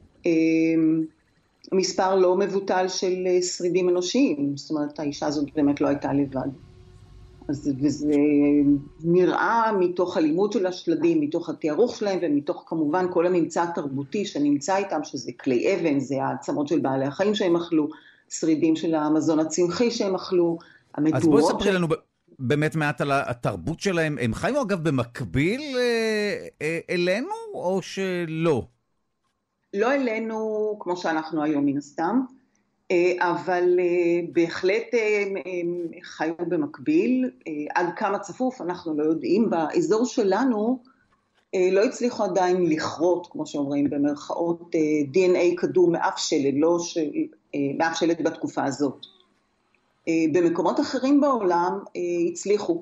מספר לא מבוטל של שרידים אנושיים, זאת אומרת האישה הזאת באמת לא הייתה לבד. וזה נראה מתוך הלימוד של השלדים, מתוך התיארוך שלהם, ומתוך כמובן כל הממצא התרבותי שנמצא איתם, שזה כלי אבן, זה העצמות של בעלי החיים שהם אכלו, שרידים של המזון הצמחי שהם אכלו, המדורות. אז בואי ספרי לנו באמת מעט על התרבות שלהם. הם חיו אגב במקביל אלינו או שלא? לא אלינו כמו שאנחנו היום מן הסתם, אבל בהחלט חיו במקביל. עד כמה צפוף אנחנו לא יודעים. באזור שלנו לא הצליחו עדיין לכרות, כמו שאומרים במרכאות, DNA קדום מאף שלד, לא מאף שלד בתקופה הזאת. במקומות אחרים בעולם הצליחו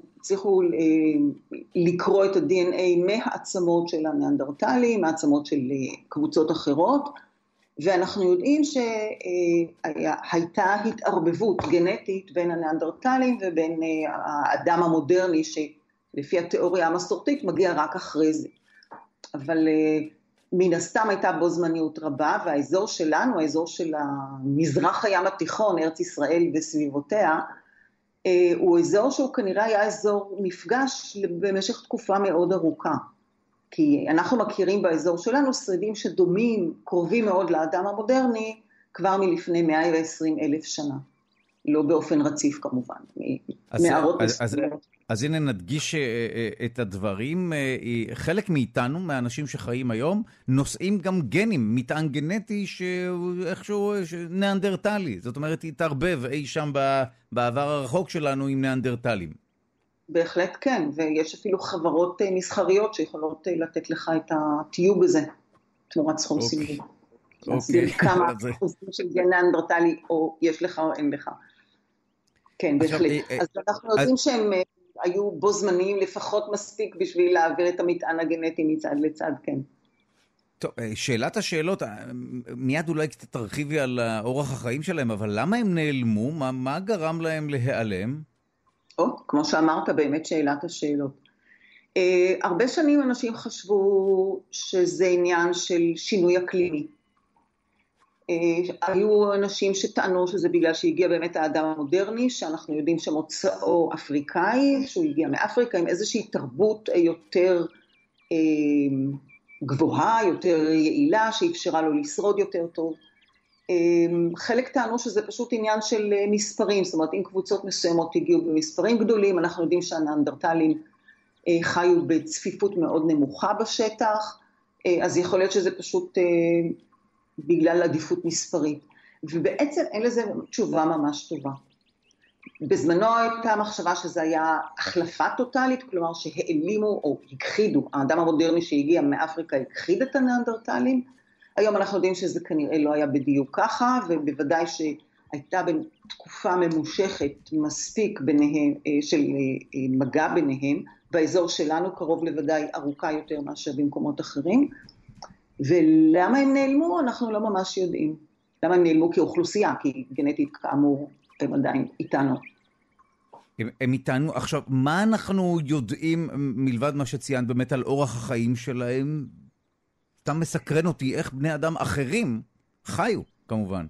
לקרוא את ה-DNA מהעצמות של הנאנדרטלים, מהעצמות של קבוצות אחרות, ואנחנו יודעים שהייתה התערבבות גנטית בין הנאנדרטלים ובין האדם המודרני, שלפי התיאוריה המסורתית מגיע רק אחרי זה. אבל מן הסתם הייתה בו זמניות רבה, והאזור שלנו, האזור של המזרח הים התיכון, ארץ ישראל וסביבותיה, הוא אזור שהוא כנראה היה אזור מפגש במשך תקופה מאוד ארוכה. כי אנחנו מכירים באזור שלנו שרידים שדומים, קרובים מאוד לאדם המודרני, כבר מלפני 120,000 שנה. לא באופן רציף כמובן, מערות מסוימות. אז הנה נדגיש את הדברים. חלק מאיתנו, מהאנשים שחיים היום, נושאים גם גנים, מטען גנטי שאיכשהו נאנדרטלי. זאת אומרת, התערבב אי שם בעבר הרחוק שלנו עם נאנדרטלים. בהחלט כן, ויש אפילו חברות מסחריות שיכולות לתת לך את הטיוב הזה, תמורת סכום סמלי. להסביר כמה אחוזים של גן נאנדרטלי או יש לך או אין לך. כן, בהחלט. אז אנחנו יודעים שהם היו בו זמניים לפחות מספיק בשביל להעביר את המטען הגנטי מצד לצד, כן. טוב, שאלת השאלות, מיד אולי קצת תרחיבי על אורח החיים שלהם, אבל למה הם נעלמו? מה גרם להם להיעלם? כמו שאמרת, באמת שאלת השאלות. הרבה שנים אנשים חשבו שזה עניין של שינוי אקלימי. היו אנשים שטענו שזה בגלל שהגיע באמת האדם המודרני, שאנחנו יודעים שמוצאו אפריקאי, שהוא הגיע מאפריקה עם איזושהי תרבות יותר גבוהה, יותר יעילה, שאפשרה לו לשרוד יותר טוב. חלק טענו שזה פשוט עניין של מספרים, זאת אומרת אם קבוצות מסוימות הגיעו במספרים גדולים, אנחנו יודעים שהנאנדרטלים חיו בצפיפות מאוד נמוכה בשטח, אז יכול להיות שזה פשוט בגלל עדיפות מספרית. ובעצם אין לזה תשובה ממש טובה. בזמנו הייתה מחשבה שזה היה החלפה טוטלית, כלומר שהעלימו או הכחידו, האדם המודרני שהגיע מאפריקה הכחיד את הניאנדרטלים, היום אנחנו יודעים שזה כנראה לא היה בדיוק ככה, ובוודאי שהייתה בתקופה ממושכת מספיק ביניהם, של מגע ביניהם, באזור שלנו קרוב לוודאי ארוכה יותר מאשר במקומות אחרים, ולמה הם נעלמו אנחנו לא ממש יודעים. למה הם נעלמו כאוכלוסייה, כי גנטית כאמור הם עדיין איתנו. הם איתנו. עכשיו, מה אנחנו יודעים מלבד מה שציינת באמת על אורח החיים שלהם? סתם מסקרן אותי איך בני אדם אחרים חיו, כמובן.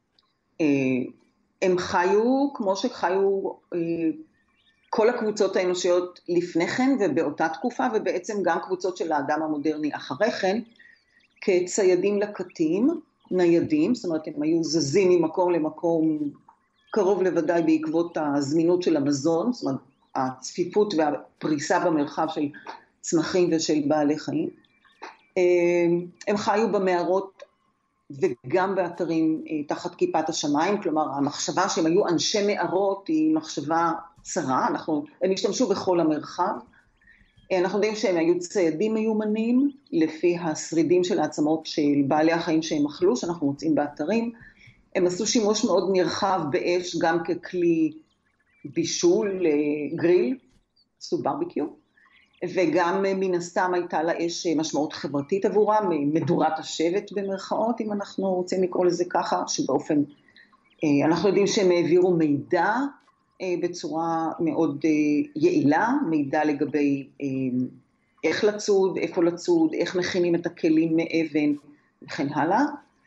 הם חיו כמו שחיו כל הקבוצות האנושיות לפני כן ובאותה תקופה, ובעצם גם קבוצות של האדם המודרני אחרי כן, כציידים לקטים, ניידים, זאת אומרת הם היו זזים ממקום למקום, קרוב לוודאי בעקבות הזמינות של המזון, זאת אומרת הצפיפות והפריסה במרחב של צמחים ושל בעלי חיים. הם חיו במערות וגם באתרים תחת כיפת השמיים, כלומר המחשבה שהם היו אנשי מערות היא מחשבה צרה, הם השתמשו בכל המרחב. אנחנו יודעים שהם היו ציידים מיומנים, לפי השרידים של העצמות של בעלי החיים שהם אכלו, שאנחנו מוצאים באתרים. הם עשו שימוש מאוד נרחב באש, גם ככלי בישול, גריל, עשו ברביקיו, וגם מן הסתם הייתה לה אש משמעות חברתית עבורם, מדורת השבט במרכאות, אם אנחנו רוצים לקרוא לזה ככה, שבאופן, אנחנו יודעים שהם העבירו מידע, בצורה מאוד יעילה, מידע לגבי איך לצוד, איפה לצוד, איך מכינים את הכלים מאבן וכן הלאה.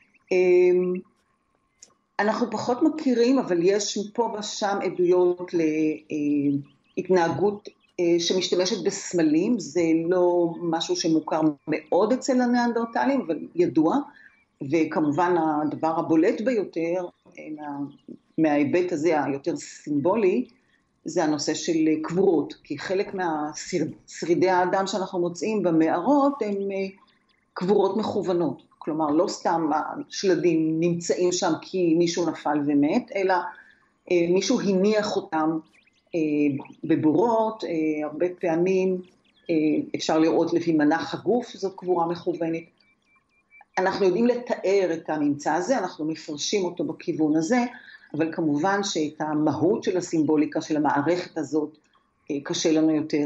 אנחנו פחות מכירים, אבל יש פה ושם עדויות להתנהגות שמשתמשת בסמלים, זה לא משהו שמוכר מאוד אצל הניאנדרטלים, אבל ידוע, וכמובן הדבר הבולט ביותר, מההיבט הזה היותר סימבולי, זה הנושא של קבורות, כי חלק מהשרידי האדם שאנחנו מוצאים במערות הם קבורות מכוונות, כלומר לא סתם השלדים נמצאים שם כי מישהו נפל ומת, אלא מישהו הניח אותם בבורות, הרבה פעמים אפשר לראות לפי מנח הגוף, זאת קבורה מכוונת. אנחנו יודעים לתאר את הממצא הזה, אנחנו מפרשים אותו בכיוון הזה, אבל כמובן שאת המהות של הסימבוליקה של המערכת הזאת קשה לנו יותר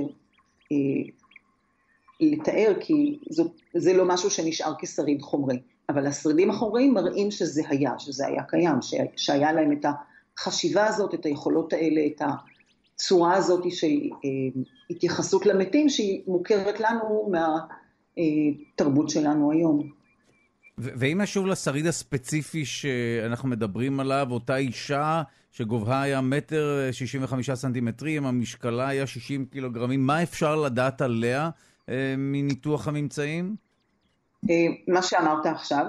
לתאר, כי זה לא משהו שנשאר כשריד חומרי, אבל השרידים החומריים מראים שזה היה קיים, שהיה להם את החשיבה הזאת, את היכולות האלה, את הצורה הזאת של התייחסות למתים, שהיא מוכרת לנו מהתרבות שלנו היום. ואם נשוב לשריד הספציפי שאנחנו מדברים עליו, אותה אישה שגובהה היה 1.65 סנטימטרים, המשקלה היה 60 קילוגרמים, מה אפשר לדעת עליה מניתוח הממצאים? מה שאמרת עכשיו,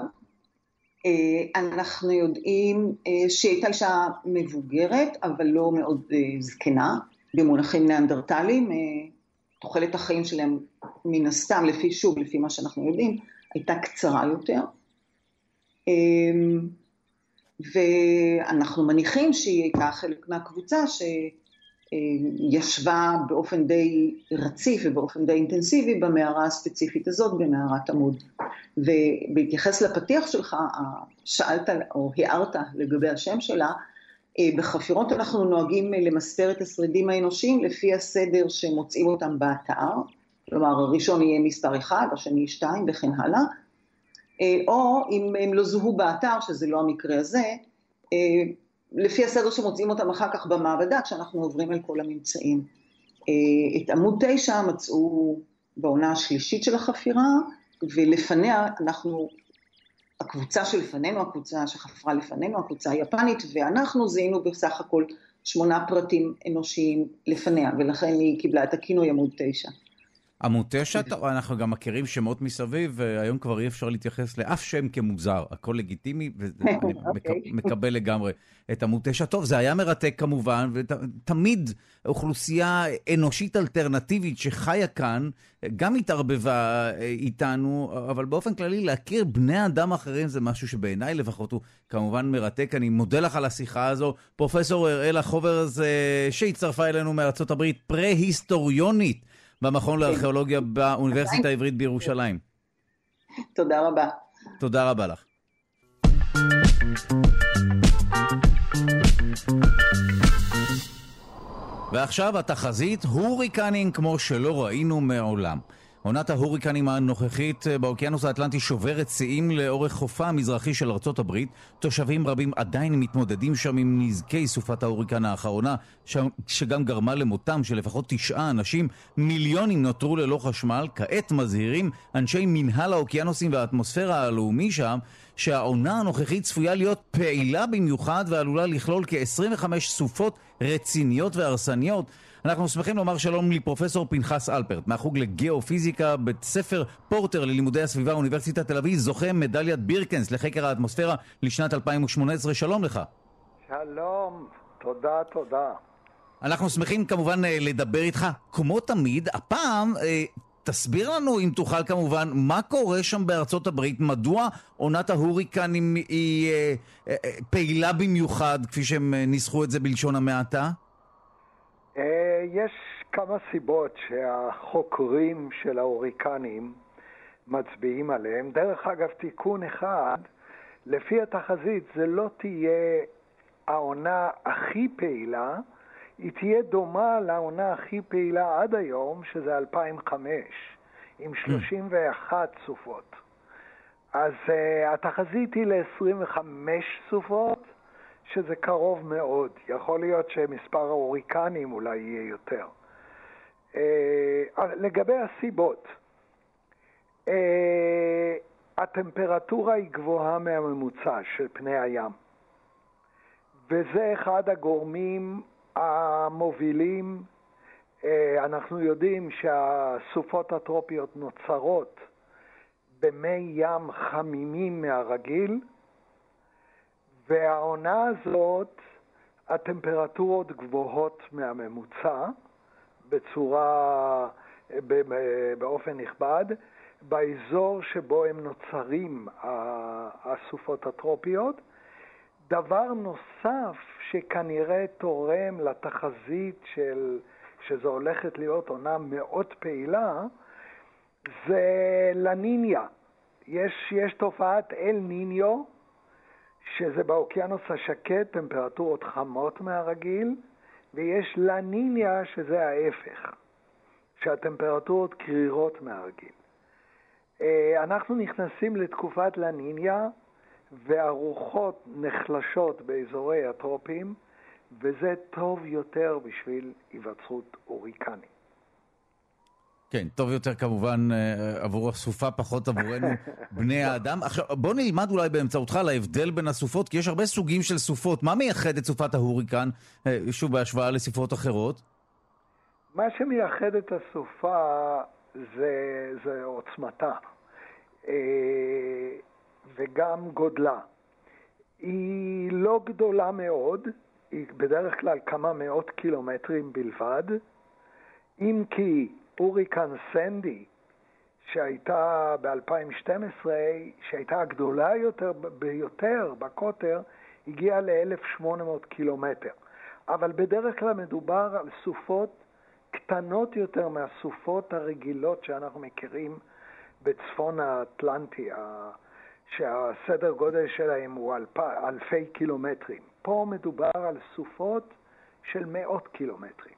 אנחנו יודעים שהיא הייתה אישה מבוגרת, אבל לא מאוד זקנה, במונחים ניאנדרטליים, תוחלת החיים שלהם מן הסתם, לפי מה שאנחנו יודעים, הייתה קצרה יותר, ואנחנו מניחים שהיא הייתה חלק מהקבוצה שישבה באופן די רציף ובאופן די אינטנסיבי במערה הספציפית הזאת, במערת עמוד. ובהתייחס לפתיח שלך, שאלת או הערת לגבי השם שלה, בחפירות אנחנו נוהגים למספר את השרידים האנושיים לפי הסדר שמוצאים אותם באתר, כלומר הראשון יהיה מספר 1, השני 2 וכן הלאה, או אם הם לא זוהו באתר, שזה לא המקרה הזה, לפי הסדר שמוצאים אותם אחר כך במעבדה, כשאנחנו עוברים על כל הממצאים. את עמוד 9 מצאו בעונה השלישית של החפירה, ולפניה הקבוצה שלפנינו, הקבוצה שחפרה לפנינו, הקבוצה היפנית, ואנחנו זיהינו בסך הכל 8 פרטים אנושיים לפניה, ולכן היא קיבלה את הכינוי עמוד 9. המוטשת, אנחנו גם מכירים שמות מסביב, והיום כבר אי אפשר להתייחס לאף שם כמוזר, הכל לגיטימי, ואני מקבל לגמרי את המוטשת. טוב, זה היה מרתק כמובן, ותמיד אוכלוסייה אנושית אלטרנטיבית שחיה כאן, גם התערבבה איתנו, אבל באופן כללי להכיר בני אדם אחרים זה משהו שבעיניי לפחות הוא כמובן מרתק. אני מודה לך על השיחה הזו, פרופסור אראלה חוברס, שהצטרפה אלינו מארצות הברית, פרה-היסטוריונית, במכון לארכיאולוגיה באוניברסיטה העברית בירושלים. תודה רבה. תודה רבה לך. ועכשיו התחזית, הוריקנים כמו שלא ראינו מעולם. עונת ההוריקנים הנוכחית באוקיינוס האטלנטי שוברת שיאים לאורך חופה המזרחי של ארצות הברית. תושבים רבים עדיין מתמודדים שם עם נזקי סופת ההוריקן האחרונה, שגם גרמה למותם של לפחות 9 אנשים. מיליונים נותרו ללא חשמל. כעת מזהירים אנשי מנהל האוקיינוסים והאטמוספירה הלאומי שם, שהעונה הנוכחית צפויה להיות פעילה במיוחד ועלולה לכלול כ-25 סופות רציניות והרסניות. אנחנו שמחים לומר שלום לפרופסור פנחס אלפרט, מהחוג לגיאופיזיקה, בית ספר פורטר ללימודי הסביבה, אוניברסיטת תל אביב, זוכה מדליית בירקנס לחקר האטמוספירה לשנת 2018. שלום לך. שלום, תודה, תודה. אנחנו שמחים כמובן לדבר איתך. כמו תמיד, הפעם תסביר לנו, אם תוכל כמובן, מה קורה שם בארצות הברית, מדוע עונת ההוריקנים היא פעילה במיוחד, כפי שהם ניסחו את זה בלשון המעטה? יש כמה סיבות שהחוקרים של ההוריקנים מצביעים עליהם. דרך אגב, תיקון אחד, לפי התחזית זה לא תהיה העונה הכי פעילה, היא תהיה דומה לעונה הכי פעילה עד היום, שזה 2005, עם 31 סופות. אז התחזית היא ל-25 סופות, שזה קרוב מאוד. יכול להיות שמספר ההוריקנים אולי יהיה יותר. לגבי הסיבות, הטמפרטורה היא גבוהה מהממוצע של פני הים. וזה אחד הגורמים המובילים. אנחנו יודעים שהסופות הטרופיות נוצרות במי ים חמימים מהרגיל, והעונה הזאת הטמפרטורות גבוהות מהממוצע באופן נכבד באזור שבו הם נוצרים הסופות הטרופיות. דבר נוסף שכנראה תורם לתחזית שזו הולכת להיות עונה מאוד פעילה, זה לניניה. יש תופעת אל ניניו, שזה באוקיינוס השקט, טמפרטורות חמות מהרגיל, ויש לניניה שזה ההפך, שהטמפרטורות קרירות מהרגיל. אנחנו נכנסים לתקופת לניניה, והרוחות נחלשות באזורי הטרופים, וזה טוב יותר בשביל היווצרות הוריקנים. כן, טוב יותר כמובן עבור הסופה, פחות עבורנו בני האדם. עכשיו, בוא נלמד אולי באמצעותך על ההבדל בין הסופות, כי יש הרבה סוגים של סופות. מה מייחד את סופת ההוריקן, שוב בהשוואה לסופות אחרות? מה שמייחד את הסופה זה עוצמתה, וגם גודלה. היא לא גדולה מאוד, היא בדרך כלל כמה מאות קילומטרים בלבד, אם כי הוריקן סנדי, שהייתה ב-2012, שהייתה הגדולה ביותר בקוטר, הגיעה ל-1,800 קילומטר. אבל בדרך כלל מדובר על סופות קטנות יותר מהסופות הרגילות שאנחנו מכירים בצפון האטלנטי, שהסדר גודל שלהם הוא אלפי קילומטרים. פה מדובר על סופות של מאות קילומטרים.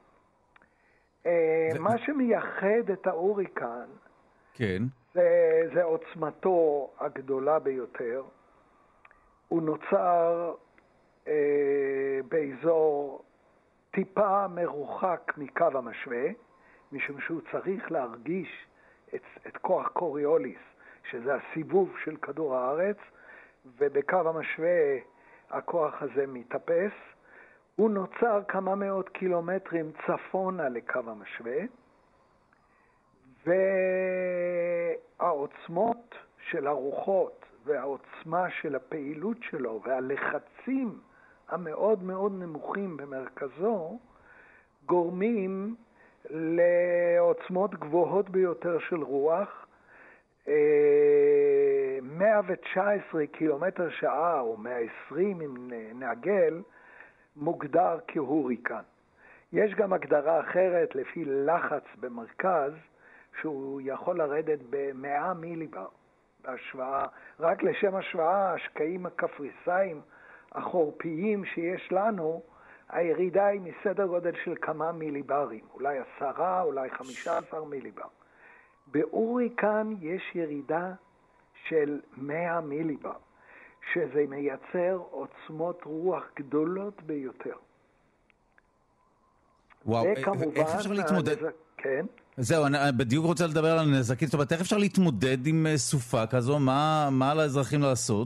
מה שמייחד את ההוריקן, כן, זה עוצמתו הגדולה ביותר. הוא נוצר באזור טיפה מרוחק מקו המשווה, משום שהוא צריך להרגיש את כוח קוריוליס, שזה הסיבוב של כדור הארץ, ובקו המשווה הכוח הזה מתאפס. הוא נוצר כמה מאות קילומטרים צפונה לקו המשווה, והעוצמות של הרוחות והעוצמה של הפעילות שלו והלחצים המאוד מאוד נמוכים במרכזו גורמים לעוצמות גבוהות ביותר של רוח. 119 קילומטר שעה או 120 אם נעגל מוגדר כהוריקן. יש גם הגדרה אחרת לפי לחץ במרכז שהוא יכול לרדת ב100 מיליבר בהשוואה, רק לשם השוואה, השקעים הקפריסאים החורפיים שיש לנו, הירידה היא מסדר גודל של כמה מיליברים, אולי 10, אולי 15 מיליבר. בהוריקן יש ירידה של 100 מיליבר, שזה מייצר עוצמות רוח גדולות ביותר. וואו, איך אפשר להתמודד? כן. זהו, אני בדיוק רוצה לדבר על הנזקים. זאת אומרת, איך אפשר להתמודד עם סופה כזו? מה על האזרחים לעשות?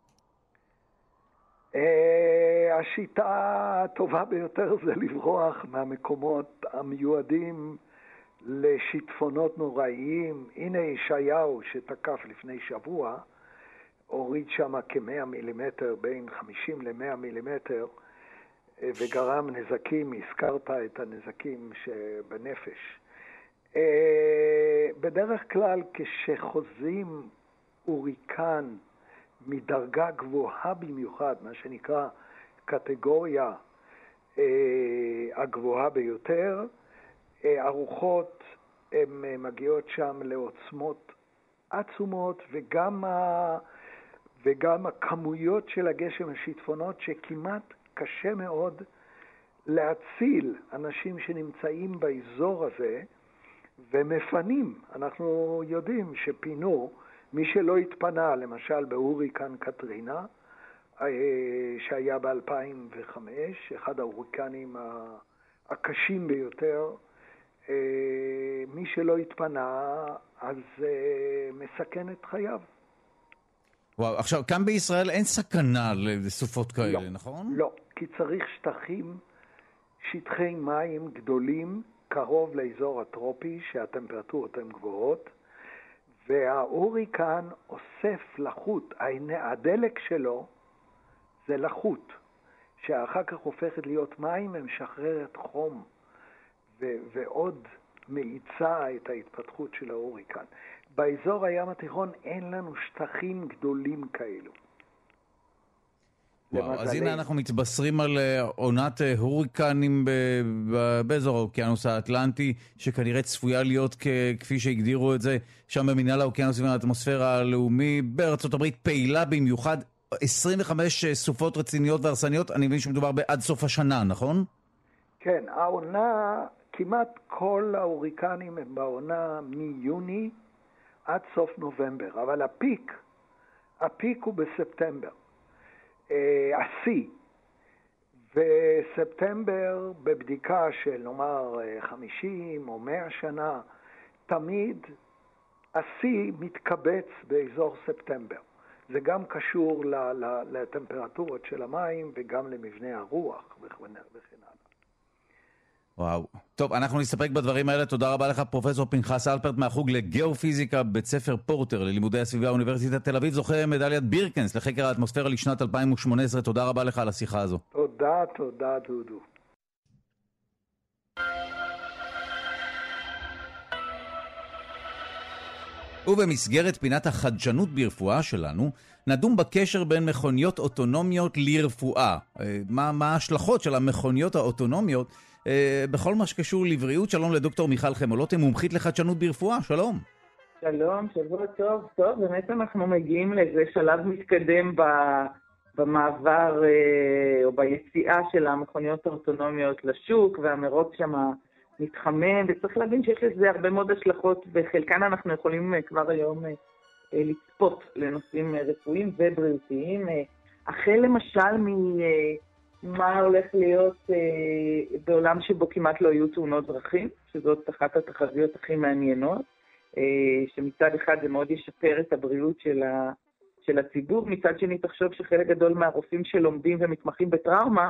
השיטה הטובה ביותר זה לברוח מהמקומות המיועדים לשיטפונות נוראיים. הנה ישעיהו שתקף לפני שבוע, הוריד שם כ100 מילימטר, בין 50 ל100 מילימטר, וגרם נזקים, הזכרת את הנזקים שבנפש. בדרך כלל כשחוזים הוריקן מדרגה גבוהה במיוחד, מה שנקרא קטגוריה הגבוהה ביותר, הרוחות הן מגיעות שם לעוצמות עצומות, וגם הכמויות של הגשם השיטפונות שכמעט קשה מאוד להציל אנשים שנמצאים באזור הזה ומפנים. אנחנו יודעים שפינו מי שלא התפנה, למשל בהוריקן קטרינה שהיה ב-2005, אחד ההוריקנים הקשים ביותר. מי שלא התפנה אז מסכן את חייו. וואו, עכשיו, כאן בישראל אין סכנה לסופות כאלה, לא, נכון? לא, כי צריך שטחי מים גדולים קרוב לאזור הטרופי שהטמפרטורות הן גבוהות, וההוריקן אוסף לחות, הדלק שלו זה לחות, שאחר כך הופכת להיות מים ומשחררת חום, ועוד מאיצה את ההתפתחות של ההוריקן. באזור הים התיכון אין לנו שטחים גדולים כאלו. וואו, אז הנה אנחנו מתבשרים על עונת הוריקנים באזור האוקיינוס האטלנטי, שכנראה צפויה להיות כפי שהגדירו את זה, שם במנהל האוקיינוס והאטמוספירה הלאומי בארצות הברית, פעילה במיוחד, 25 סופות רציניות והרסניות. אני מבין שמדובר בעד סוף השנה, נכון? כן, העונה, כמעט כל ההוריקנים הם בעונה מיוני עד סוף נובמבר, אבל הפיק הוא בספטמבר. השיא, וספטמבר בבדיקה של נאמר 50 או 100 שנה, תמיד השיא מתקבץ באזור ספטמבר. זה גם קשור לטמפרטורות של המים וגם למבנה הרוח וכן הלאה. וואו. טוב, אנחנו נסתפק בדברים האלה. תודה רבה לך, פרופסור פנחס אלפרט מהחוג לגיאופיזיקה, בית ספר פורטר ללימודי הסביבה, אוניברסיטת תל אביב, זוכה מדליית בירקנס לחקר האטמוספירה לשנת 2018. תודה רבה לך על השיחה הזו. תודה דודו. ובמסגרת פינת החדשנות ברפואה שלנו, נדון בקשר בין מכוניות אוטונומיות לרפואה. מה ההשלכות של המכוניות האוטונומיות בכל מה שקשור לבריאות? שלום לדוקטור מיכל חמולוטה, מומחית לחדשנות ברפואה, שלום. שלום, שבוע טוב. טוב, באמת אנחנו מגיעים לאיזה שלב מתקדם במעבר או ביציאה של המכוניות האוטונומיות לשוק, והמרוץ שם מתחמם, וצריך להבין שיש לזה הרבה מאוד השלכות, בחלקן אנחנו יכולים כבר היום לצפות לנושאים רפואיים ובריאותיים. החל למשל מה הולך להיות בעולם שבו כמעט לא יהיו תאונות דרכים, שזאת אחת התחזיות הכי מעניינות, שמצד אחד זה מאוד ישפר את הבריאות של הציבור, מצד שני תחשוב שחלק גדול מהרופאים שלומדים ומתמחים בטראומה,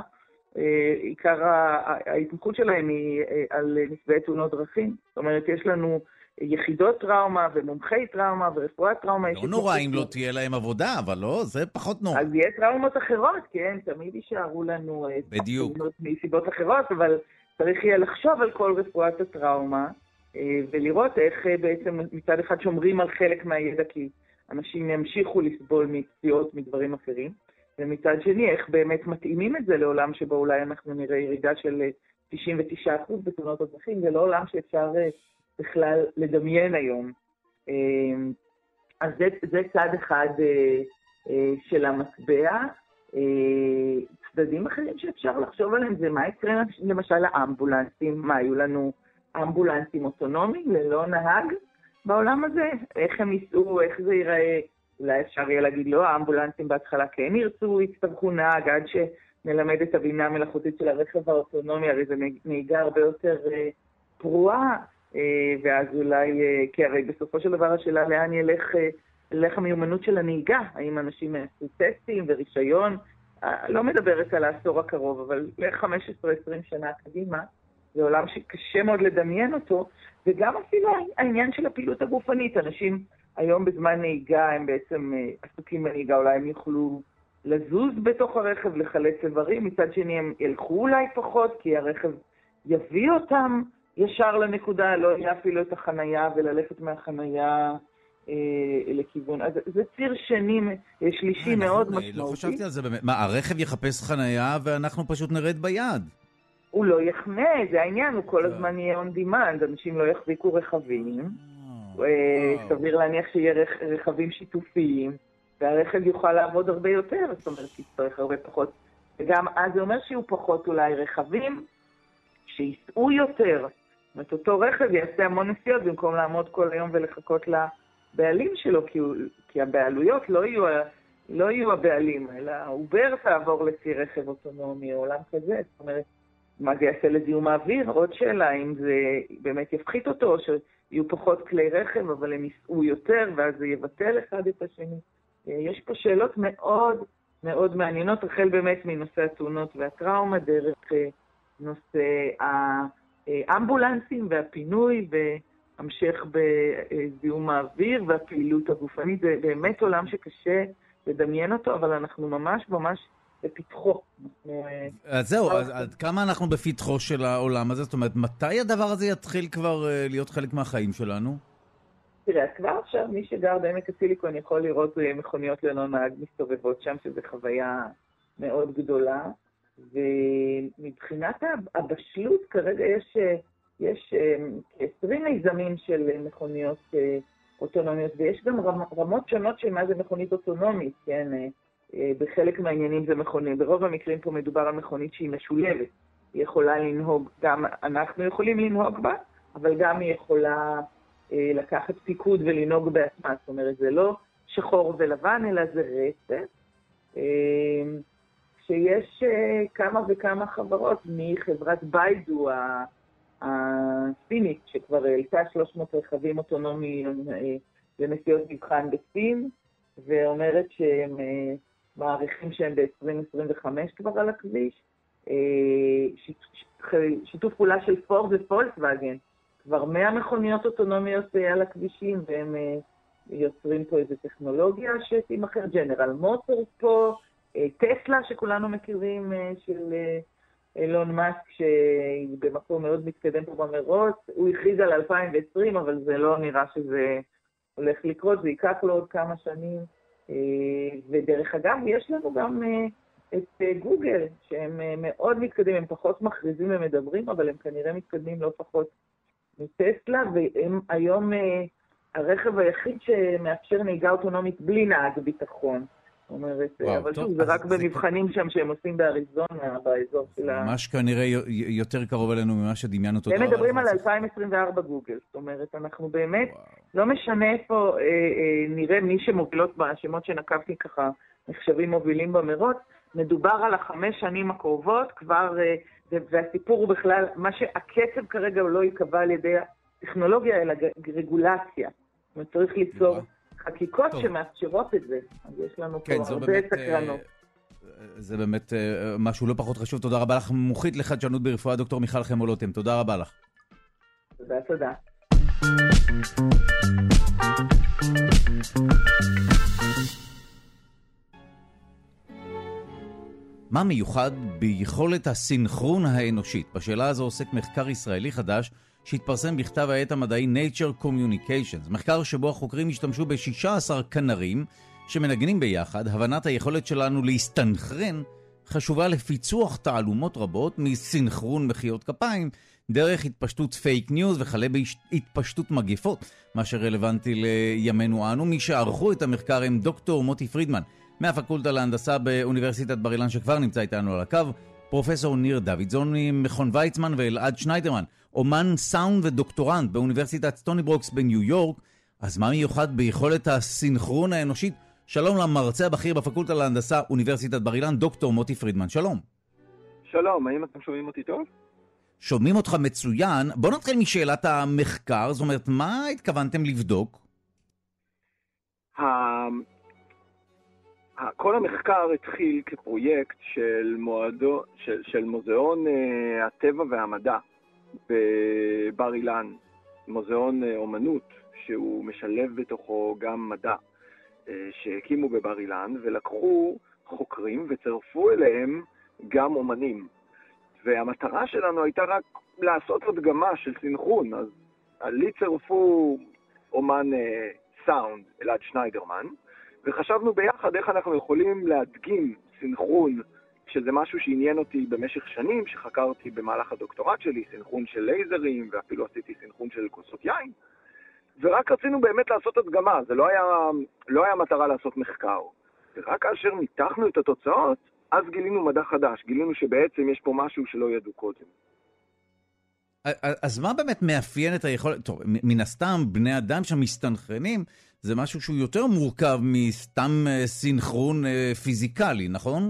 עיקר ההתמחות שלהם היא על נפגעי תאונות דרכים. זאת אומרת, יש לנו יחידות טראומה ומומחי טראומה ורפואת טראומה. לא נורא אם לא תהיה להם עבודה, אבל לא, זה פחות נורא. אז יהיה טראומות אחרות, כן, תמיד יישארו לנו בדיוק. מסיבות אחרות, אבל צריך יהיה לחשוב על כל רפואת הטראומה, ולראות איך בעצם מצד אחד שומרים על חלק מהידע, כי אנשים ימשיכו לסבול מפציעות מדברים אחרים, ומצד שני איך באמת מתאימים את זה לעולם שבו אולי אנחנו נראה ירידה של 99% בתאונות הדרכים, זה לא עולם שאפשר בכלל לדמיין היום. אז זה צד אחד של המטבע. צדדים אחרים שאפשר לחשוב עליהם זה מה יקרה למשל האמבולנסים, מה היו לנו אמבולנסים אוטונומיים ללא נהג בעולם הזה, איך הם ייסעו, איך זה ייראה, אולי אפשר יהיה להגיד לא, האמבולנסים בהתחלה כן ירצו, יצטרכו נהג עד שנלמד את הבינה המלאכותית של הרכב האוטונומי, הרי זה נהיגה הרבה יותר פרועה, ואז אולי, כי הרי בסופו של דבר השאלה לאן ילך המיומנות של הנהיגה, האם אנשים יעשו טסטים ורישיון, לא מדברת על העשור הקרוב, אבל ל-15-20 שנה קדימה, זה עולם שקשה מאוד לדמיין אותו, וגם אפילו העניין של הפעילות הגופנית, אנשים היום בזמן נהיגה הם בעצם עסוקים בנהיגה, אולי הם יוכלו לזוז בתוך הרכב, לחלץ איברים, מצד שני הם ילכו אולי פחות, כי הרכב יביא אותם ישר לנקודה, לא יהיה אפילו את החנייה וללכת מהחנייה לכיוון. אז זה ציר שני, שלישי מאוד משמעותי. לא חשבתי על זה באמת. מה, הרכב יחפש חנייה ואנחנו פשוט נרד ביד? הוא לא יחנה, זה העניין, הוא כל הזמן יהיה on demand, אנשים לא יחזיקו רכבים, סביר להניח שיהיה רכבים שיתופיים, והרכב יוכל לעבוד הרבה יותר, זאת אומרת, יצטרך הרבה פחות, וגם אז זה אומר שיהיו פחות אולי רכבים שיסעו יותר, זאת אומרת, אותו רכב יעשה המון נסיעות במקום לעמוד כל היום ולחכות לבעלים שלו, כי הבעלויות לא יהיו הבעלים, אלא אובר תעבור לפי רכב אוטונומי או עולם כזה, זאת אומרת, מה זה יעשה לזיהום האוויר? עוד שאלה, אם זה באמת יפחית אותו, או שיהיו פחות כלי רכב, אבל הם ייסעו יותר, ואז זה יבטל אחד את השני. יש פה שאלות מאוד מאוד מעניינות, החל באמת מנושא התאונות והטראומה, דרך נושא האמבולנסים והפינוי, והמשך בזיהום האוויר והפעילות הגופנית. זה באמת עולם שקשה לדמיין אותו, אבל אנחנו ממש בפתחו. אז זהו, עד כמה אנחנו בפתחו של העולם הזה? זאת אומרת, מתי הדבר הזה יתחיל כבר להיות חלק מהחיים שלנו? תראה, כבר עכשיו מי שגר בעמק הסיליקון יכול לראות מכוניות ללא נהג מסתובבות שם, שזו חוויה מאוד גדולה, ומבחינת הבשלות כרגע יש 20 מיזמים של מכוניות אוטונומיות, ויש גם רמות שונות של מה זה מכונית אוטונומית, כן? בחלק מהעניינים זה מכונית, ברוב המקרים פה מדובר על מכונית שהיא משולבת, היא יכולה לנהוג, גם אנחנו יכולים לנהוג בה, אבל גם היא יכולה לקחת פיקוד ולנהוג בעצמה, זאת אומרת זה לא שחור ולבן אלא זה רצף, שיש כמה וכמה חברות מחברת ביידו הסינית שכבר העלתה 300 רכבים אוטונומיים לנסיעות מבחן בסין, ואומרת שהם מעריכים שהם ב-2025 כבר על הכביש. שיתוף פעולה של פורד ופולקסווגן, כבר 100 מכוניות אוטונומיות על הכבישים, והם יוצרים פה איזו טכנולוגיה שתימכר, ג'נרל מוטורס פה, טסלה שכולנו מכירים של אילון מאסק, שהיא במקום מאוד מתקדם פה במרוץ, הוא הכריז על 2020, אבל זה לא נראה שזה הולך לקרות, זה ייקח לו עוד כמה שנים. ודרך אגב, יש לנו גם את גוגל, שהם מאוד מתקדמים, הם פחות מכריזים ומדברים, אבל הם כנראה מתקדמים לא פחות מטסלה, והם היום הרכב היחיד שמאפשר נהיגה אוטונומית בלי נהג ביטחון. זאת אומרת, אבל שוב, זה רק במבחנים שם שהם עושים באריזונה, באזור של ממש כנראה יותר קרוב אלינו ממה שדמיינו אותו. הם מדברים על 2024 גוגל, זאת אומרת, אנחנו באמת, לא משנה איפה נראה מי שמובילות בשמות שנקבתי ככה, נחשבים מובילים במרוץ, מדובר על 5 שנים הקרובות, כבר, והסיפור הוא בכלל, מה שהקצב כרגע הוא לא יקבע על ידי הטכנולוגיה, אלא רגולציה. זאת אומרת, צריך ליצור חקיקות שמאפשרות את זה. אז יש לנו פה הרבה סקרנות. זה באמת משהו לא פחות חשוב. תודה רבה לך, מומחית לחדשנות ברפואה, דוקטור מיכל חמולותם. תודה רבה לך. תודה. מה מיוחד ביכולת הסינכרון האנושית? בשאלה הזו עוסק מחקר ישראלי חדש שהתפרסם בכתב העת המדעי Nature Communications. מחקר שבו החוקרים השתמשו ב-16 כנרים שמנגנים ביחד. הבנת היכולת שלנו להסתנכרן חשובה לפיצוח תעלומות רבות, מסינכרון מחיאות כפיים, דרך התפשטות פייק ניוז וכלה בהתפשטות מגפות, מה שרלוונטי לימינו אנו. מי שערכו את המחקר הם דוקטור מוטי פרידמן, מהפקולטה להנדסה באוניברסיטת בר אילן שכבר נמצא איתנו על הקו, פרופסור ניר דוידזון ממכון ויצמן ואלעד שניידרמן, אומן סאונד ודוקטורנט באוניברסיטת סטוני ברוקס בניו יורק. אז מה מיוחד ביכולת הסינכרון האנושית? שלום למרצה הבכיר בפקולטה להנדסה אוניברסיטת בר אילן, דוקטור מוטי פרידמן. שלום. שלום, האם אתם שומעים אותי טוב? שומעים אותך מצוין. בוא נתחיל משאלת המחקר, זאת אומרת, מה התכוונתם לבדוק? כל המחקר התחיל כפרויקט של מוזיאון הטבע והמדע בבר אילן, מוזיאון אומנות שהוא משלב בתוכו גם מדע, שהקימו בבר אילן, ולקחו חוקרים וצרפו אליהם גם אומנים. והמטרה שלנו הייתה רק לעשות הדגמה של סינכרון. אז לי צרפו אומן סאונד, אלעד שניידרמן, וחשבנו ביחד איך אנחנו יכולים להדגים סינכרון, שזה משהו שעניין אותי במשך שנים, שחקרתי במהלך הדוקטורט שלי, סינכרון של לייזרים, ואפילו עשיתי סינכרון של כוסות יין, ורק רצינו באמת לעשות הדגמה. זה לא היה מטרה לעשות מחקר. ורק כאשר ניתחנו את התוצאות, אז גילינו מדע חדש, גילינו שבעצם יש פה משהו שלא ידעו קודם. אז מה באמת מאפיין את היכולת? טוב, מן הסתם בני אדם שמסתנכרנים, זה משהו שהוא יותר מורכב מסתם סינכרון פיזיקלי, נכון?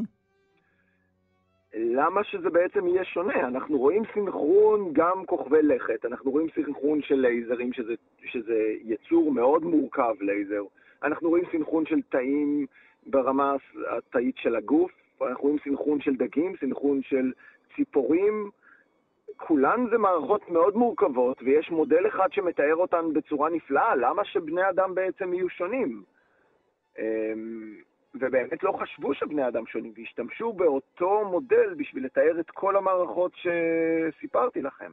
למה שזה בעצם יהיה שונה? אנחנו רואים סינכרון גם כוכבי לכת, אנחנו רואים סינכרון של לייזרים, שזה יצור מאוד מורכב לייזר. אנחנו רואים סינכרון של תאים ברמה התאית של הגוף, אנחנו רואים סינכרון של דגים, סינכרון של ציפורים. כולן זה מערכות מאוד מורכבות, ויש מודל אחד שמתאר אותן בצורה נפלאה. למה שבני אדם בעצם יהיו שונים? ובאמת לא חשבו שבני אדם שונים, והשתמשו באותו מודל בשביל לתאר את כל המערכות שסיפרתי לכם.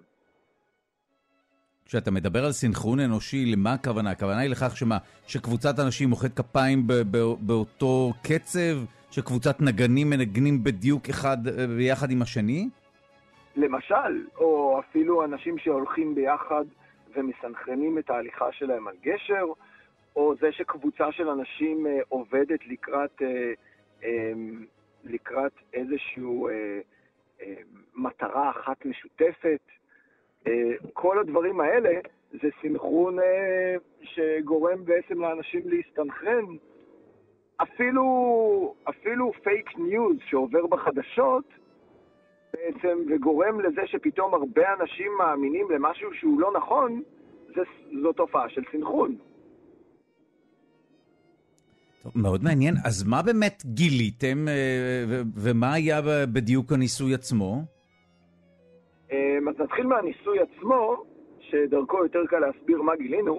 כשאתה מדבר על סינכרון אנושי, למה הכוונה? הכוונה היא לכך שקבוצת אנשים מוחאת כפיים באותו קצב, שקבוצת נגנים מנגנים בדיוק אחד ביחד עם השני? למשל, או אפילו אנשים שהולכים ביחד ומסנכרנים את ההליכה שלהם על גשר, או זה שקבוצה של אנשים עובדת לקראת איזשהו מטרה אחת משותפת. כל הדברים האלה זה סינכרון שגורם בעצם לאנשים להסתנכרן. אפילו פייק ניוז שעובר בחדשות בעצם וגורם לזה שפתאום הרבה אנשים מאמינים למשהו שהוא לא נכון, זו תופעה של סינכרון. טוב, מאוד מעניין. אז מה באמת גיליתם ומה היה בדיוק הניסוי עצמו? אז נתחיל מהניסוי עצמו, שדרכו יותר קל להסביר מה גילינו.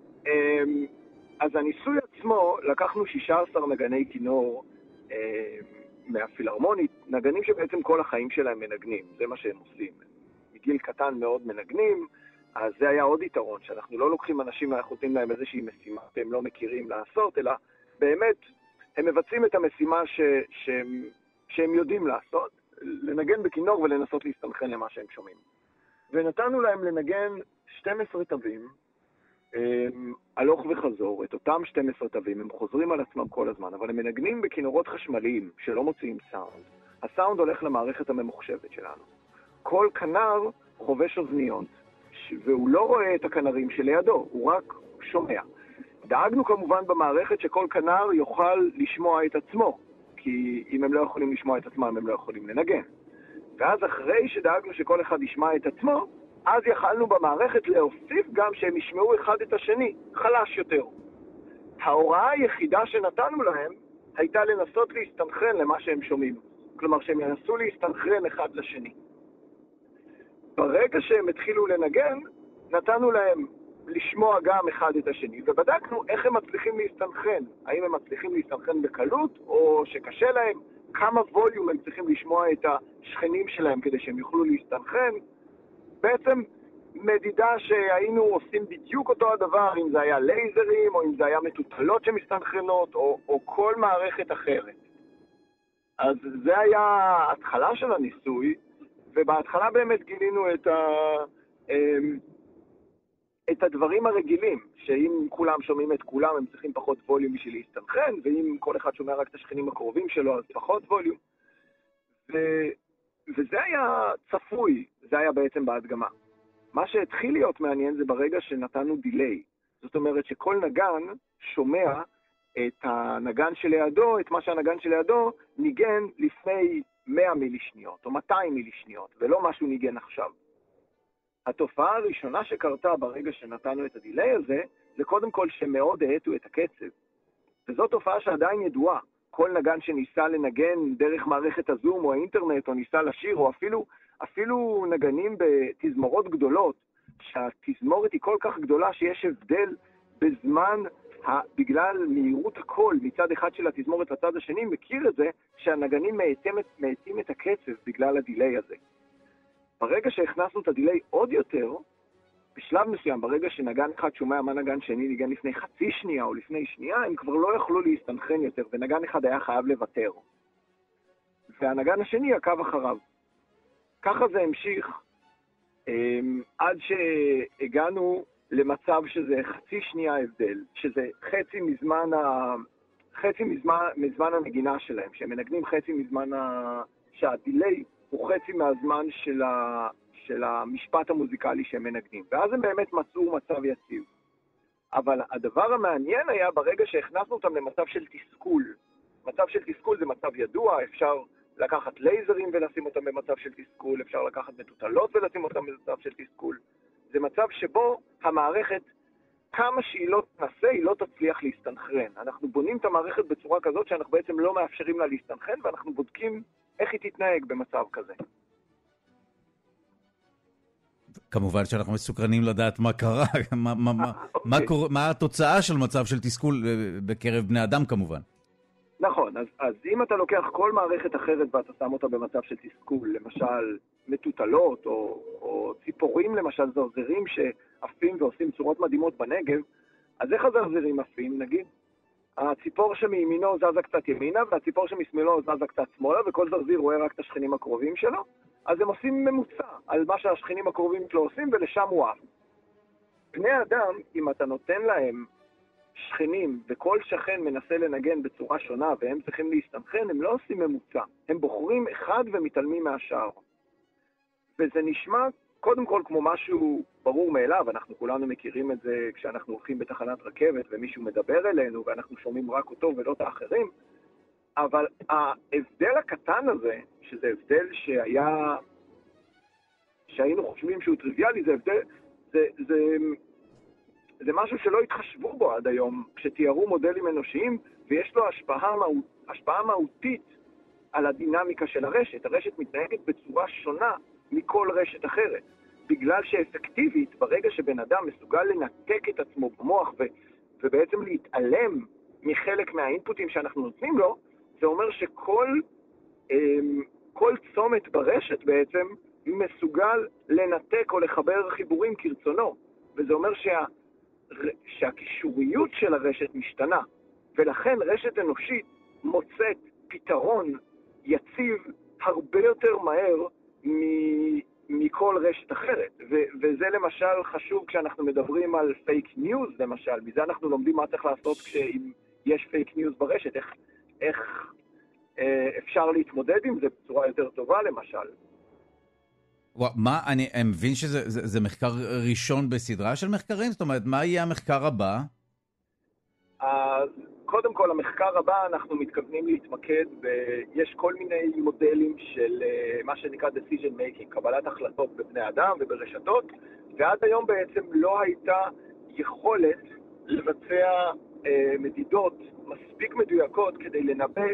אז הניסוי עצמו, לקחנו 16 נגני כינור מהפילהרמונית, נגנים שבעצם כל החיים שלהם מנגנים, זה מה שהם עושים. מגיל קטן מאוד מנגנים, אז זה היה עוד יתרון, שאנחנו לא לוקחים אנשים ואנחנו נותנים להם איזושהי משימה שהם לא מכירים לעשות, אלא באמת הם מבצעים את המשימה שהם יודעים לעשות, לנגן בכינור ולנסות להסתנכרן למה שהם שומעים. ונתנו להם לנגן 12 תווים, הלוך וחזור, את אותם 12 תווים, הם חוזרים על עצמם כל הזמן, אבל הם מנגנים בכינורות חשמליים שלא מוציאים סאונד. הסאונד הולך למערכת הממוחשבת שלנו. כל כנר חובש אוזניות, והוא לא רואה את הכנרים שלידו, הוא רק שומע. דאגנו כמובן במערכת שכל כנר יוכל לשמוע את עצמו, כי אם הם לא יכולים לשמוע את עצמם, הם לא יכולים לנגן. ואז אחרי שדאגנו שכל אחד ישמע את עצמו, אז יכלנו במערכת להוסיף גם שהם ישמעו אחד את השני, חלש יותר. ההוראה היחידה שנתנו להם הייתה לנסות להסתנכרן למה שהם שומעים. כלומר שהם ינסו להסתנכרן אחד לשני. ברגע שהם התחילו לנגן, נתנו להם לשמוע גם אחד את השני, ובדקנו איך הם מצליחים להסתנכרן. האם הם מצליחים להסתנכרן בקלות, או שקשה להם, כמה ווליום הם צריכים לשמוע את השכנים שלהם כדי שהם יוכלו להסתנכרן. בעצם מדידה שהיינו עושים בדיוק אותו הדבר, אם זה היה לייזרים, או אם זה היה מטוטלות שמסתנכרנות, או כל מערכת אחרת. אז זה היה ההתחלה של הניסוי, ובהתחלה באמת גילינו את הדברים הרגילים, שאם כולם שומעים את כולם, הם צריכים פחות ווליום בשביל להסתנכרן, ואם כל אחד שומע רק את השכנים הקרובים שלו, אז פחות ווליום. וזה היה צפוי, זה היה בעצם בהדגמה. מה שהתחיל להיות מעניין זה ברגע שנתנו דיליי. זאת אומרת שכל נגן שומע את הנגן שלידו, את מה שהנגן שלידו ניגן לפני 100 מילי שניות, או 200 מילי שניות, ולא משהו ניגן עכשיו. התופעה הראשונה שקרתה ברגע שנתנו את הדיליי הזה, זה קודם כל שמאוד האטו את הקצב. וזו תופעה שעדיין ידועה. כל נגן שניסה לנגן דרך מערכת הזום או האינטרנט, או ניסה לשיר, או אפילו נגנים בתזמורות גדולות, שהתזמורת היא כל כך גדולה שיש הבדל בזמן, בגלל מהירות הקול מצד אחד של התזמורת לצד השני, מכיר את זה שהנגנים מאטים את הקצב בגלל הדיליי הזה. ברגע שהכנסנו את הדיליי עוד יותר, בשלב מסוים, ברגע שנגן אחד שומע מה נגן שני ניגן לפני חצי שנייה או לפני שנייה, הם כבר לא יכלו להסתנכרן יותר, ונגן אחד היה חייב לוותר. והנגן השני עקב אחריו. ככה זה המשיך, עד שהגענו למצב שזה חצי שנייה הבדל, שזה חצי מזמן הנגינה שלהם, שהם מנגנים חצי מזמן שהדיליי הוא חצי מהזמן של המשפט המוזיקלי שהם מנגנים. ואז הם באמת מצאו מצב יציב. אבל הדבר המעניין היה ברגע שהכנסנו אותם למצב של תסכול. מצב של תסכול זה מצב ידוע, אפשר לקחת לייזרים ולשים אותם במצב של תסכול, אפשר לקחת מטוטלות ולשים אותם במצב של תסכול. זה מצב שבו המערכת, כמה שהיא לא תנסה, היא לא תצליח להסתנכרן. אנחנו בונים את המערכת בצורה כזאת שאנחנו בעצם לא מאפשרים לה להסתנכרן, ואנחנו בודקים איך היא תתנהג במצב כזה. כמובן שאנחנו מסוקרנים לדעת מה קרה, מה התוצאה של מצב של תסכול בקרב בני אדם כמובן. נכון, אז אם אתה לוקח כל מערכת אחרת ואתה שם אותה במצב של תסכול, למשל מטוטלות או ציפורים למשל זרזרים שעפים ועושים צורות מדהימות בנגב, אז איך הזרזרים עפים? נגיד, הציפור שמימינו זזה קצת ימינה והציפור שמשמאלו זזה קצת שמאלה, וכל זרזיר רואה רק את השכנים הקרובים שלו, אז הם עושים ממוצע על מה שהשכנים הקרובים שלו עושים, ולשם הוא עף. בני אדם, אם אתה נותן להם שכנים, וכל שכן מנסה לנגן בצורה שונה, והם צריכים להסתנכרן, הם לא עושים ממוצע. הם בוחרים אחד ומתעלמים מהשאר. וזה נשמע קודם כל כמו משהו ברור מאליו, אנחנו כולנו מכירים את זה כשאנחנו הולכים בתחנת רכבת, ומישהו מדבר אלינו, ואנחנו שומעים רק אותו ולא את האחרים, אבל ההבדל הקטן הזה, שזה הבדל שהיינו חושבים שהוא טריוויאלי, זה משהו שלא התחשבו בו עד היום, כשתיארו מודלים אנושיים, ויש לו השפעה מהותית על הדינמיקה של הרשת. הרשת מתנהגת בצורה שונה מכל רשת אחרת, בגלל שאפקטיבית, ברגע שבן אדם מסוגל לנתק את עצמו במוח ובעצם להתעלם מחלק מהאינפוטים שאנחנו נותנים לו, זה אומר שכל צומת ברשת בעצם מסוגל לנתק או לחבר חיבורים כרצונו, וזה אומר שהקישוריות של הרשת משתנה, ולכן רשת אנושית מוצאת פתרון יציב הרבה יותר מהר מכל רשת אחרת. וזה למשל חשוב כשאנחנו מדברים על פייק ניוז למשל, מזה אנחנו לומדים מה צריך לעשות כשיש פייק ניוז ברשת, איך אפשר להתמודד עם זה בצורה יותר טובה למשל. אני מבין שזה מחקר ראשון בסדרה של מחקרים? זאת אומרת, מה יהיה המחקר הבא? קודם כל, המחקר הבא אנחנו מתכוונים להתמקד, יש כל מיני מודלים של מה שנקרא decision making, קבלת החלטות בבני אדם וברשתות, ועד היום בעצם לא הייתה יכולת לבצע מדידות מספיק מדויקות כדי לנבא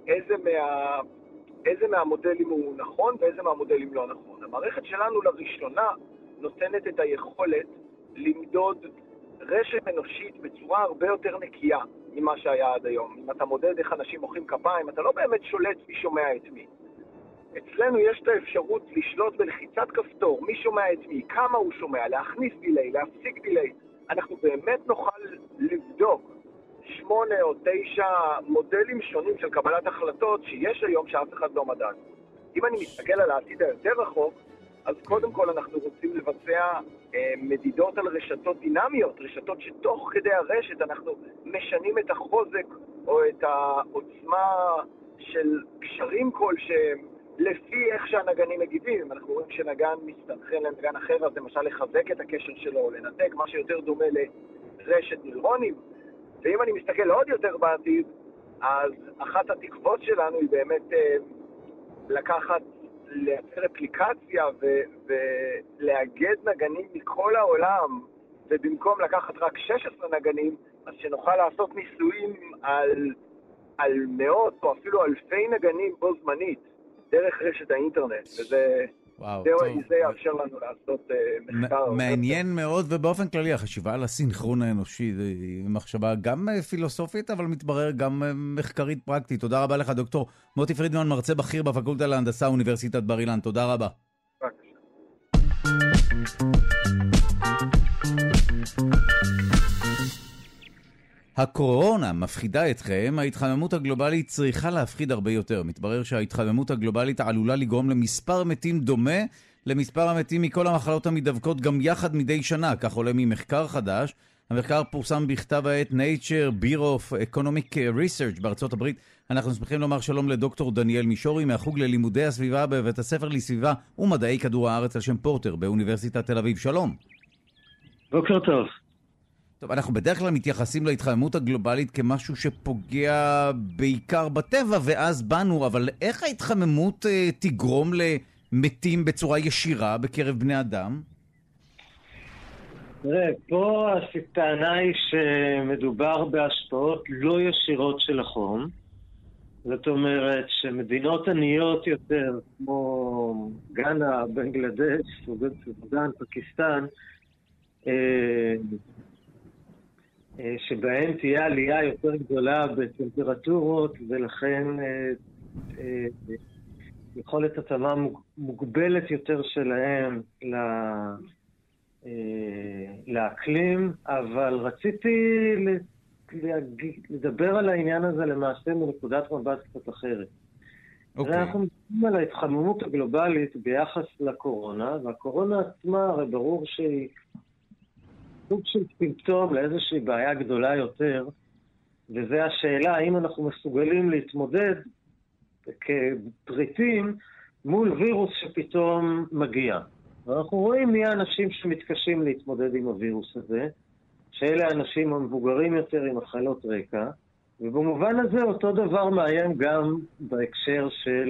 איזה מהמודלים הוא נכון ואיזה מהמודלים לא נכון. המערכת שלנו לראשונה נותנת את היכולת למדוד רשת אנושית בצורה הרבה יותר נקייה ממה שהיה עד היום. אם אתה מודד איך אנשים מוחאים כפיים, אתה לא באמת שולט מי שומע את מי. אצלנו יש את האפשרות לשלוט בלחיצת כפתור, מי שומע את מי, כמה הוא שומע, להכניס דילי, להפסיק דילי. אנחנו באמת נוכל לבדוק 8 או 9 מודלים שונים של קבלת החלטות שיש היום שאף אחד לא מדד. אם אני מסתכל על העתיד היותר רחוק, אז קודם כל אנחנו רוצים לבצע מדידות על רשתות דינמיות, רשתות שתוך כדי הרשת אנחנו משנים את החוזק או את העוצמה של קשרים כלשהם לפי איך שהנגנים מגיבים. אנחנו רואים שנגן מסתנכרן לנגן אחר, אז למשל לחזק את הקשר שלו או לנתק, מה שיותר דומה לרשת נוירונים. ואם אני מסתכל עוד יותר בעתיד, אז אחת התקוות שלנו היא באמת לקחת, לייצר אפליקציה ולאגד נגנים מכל העולם, ובמקום לקחת רק 16 נגנים, אז שנוכל לעשות ניסויים על מאות או אפילו אלפי נגנים בו זמנית, דרך רשת האינטרנט, וזה יאפשר לנו לעשות מחקר. מעניין מאוד, ובאופן כללי החשיבה על הסינכרון האנושי, היא מחשבה גם פילוסופית, אבל מתברר גם מחקרית פרקטית. תודה רבה לך, דוקטור מוטי פרידמן, מרצה בכיר בפקולטה להנדסה, אוניברסיטת בר אילן. תודה רבה. הקורונה מפחידה אתכם, ההתחממות הגלובלית צריכה להפחיד הרבה יותר. מתברר שההתחממות הגלובלית עלולה לגרום למספר מתים דומה למספר המתים מכל המחלות המדבקות גם יחד מדי שנה, כך עולה ממחקר חדש. המחקר פורסם בכתב העת Nature Bureau of Economic Research בארצות הברית. אנחנו שמחים לומר שלום לדוקטור דניאל מישורי מהחוג ללימודי הסביבה בבית הספר לסביבה ומדעי כדור הארץ על שם פורטר באוניברסיטת תל אביב. שלום. בוקר טוב. טוב, אנחנו בדרך כלל מתייחסים להתחממות הגלובלית כמשהו שפוגע בעיקר בטבע ואז בנו, אבל איך ההתחממות תגרום למתים בצורה ישירה בקרב בני אדם? תראה, פה הטענה היא שמדובר בהשפעות לא ישירות של החום. זאת אומרת שמדינות עניות יותר, כמו גאנה, בנגלדש, סודן, פקיסטן, שבהן תהיה עלייה יותר גדולה בטמפרטורות, ולכן יכולת התאמה מוגבלת יותר שלהם לאקלים, אבל רציתי לדבר על העניין הזה למעשה מנקודת מבט קצת אחרת. אנחנו מדברים על ההתחממות הגלובלית ביחס לקורונה, והקורונה עצמה הרי ברור שהיא סוג של סימפטום לאיזושהי בעיה גדולה יותר, וזה השאלה האם אנחנו מסוגלים להתמודד כפריטים מול וירוס שפתאום מגיע. ואנחנו רואים מי האנשים שמתקשים להתמודד עם הווירוס הזה, שאלה האנשים המבוגרים יותר עם מחלות רקע, ובמובן הזה אותו דבר מאיים גם בהקשר של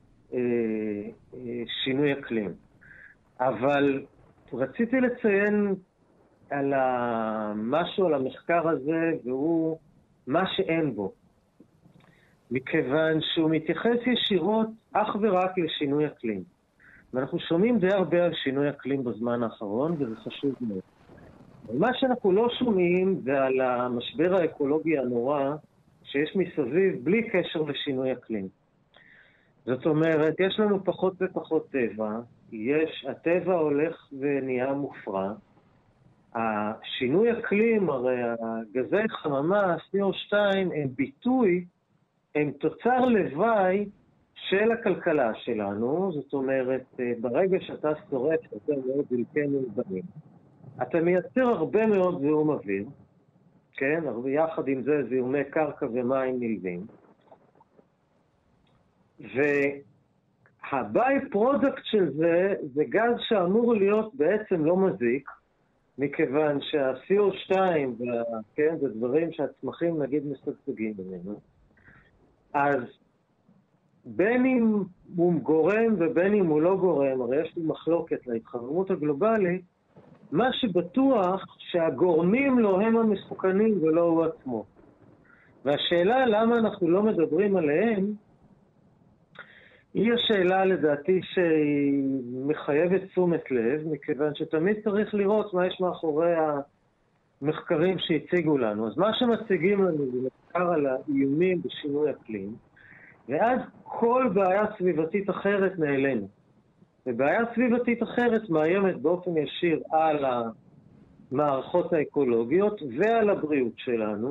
שינוי אקלים. אבל רציתי לציין על משהו על המחקר הזה, והוא מה שאין בו. מכיוון שהוא מתייחס ישירות אך ורק לשינוי אקלים. ואנחנו שומעים די הרבה על שינוי אקלים בזמן האחרון, וזה חשוב מאוד. מה שאנחנו לא שומעים זה על המשבר האקולוגי הנורא שיש מסביב בלי קשר לשינוי אקלים. זאת אומרת, יש לנו פחות ופחות טבע, הטבע הולך ונהיה מופרע, השינוי אקלים, הרי הגזי חממה, CO2, הם ביטוי, הם תוצר לוואי של הכלכלה שלנו. זאת אומרת, ברגע שאתה שורף יותר מאוד דלקי מאובנים, אתה מייצר הרבה מאוד זיהום אוויר, כן? יחד עם זה זיהומי קרקע ומים נלווים. והביי פרודקט של זה גז שאמור להיות בעצם לא מזיק, מכיוון שה-CO2 כן, זה דברים שהצמחים נגיד מסגסגים ממנו. אז בין אם הוא גורם ובין אם הוא לא גורם, הרי יש לי מחלוקת להתחממות הגלובלית, מה שבטוח שהגורמים לו הם המסוכנים ולא הוא עצמו. והשאלה למה אנחנו לא מדברים עליהם, היא השאלה לדעתי שהיא מחייבת תשומת לב, מכיוון שתמיד צריך לראות מה יש מאחורי מחקרים שהציגו לנו. אז מה שמציגים לנו זה מחקר על האיומים בשינוי אקלים, ואז כל בעיה סביבתית אחרת נעלמת. ובעיה סביבתית אחרת מאיימת באופן ישיר על המערכות האקולוגיות ועל הבריאות שלנו.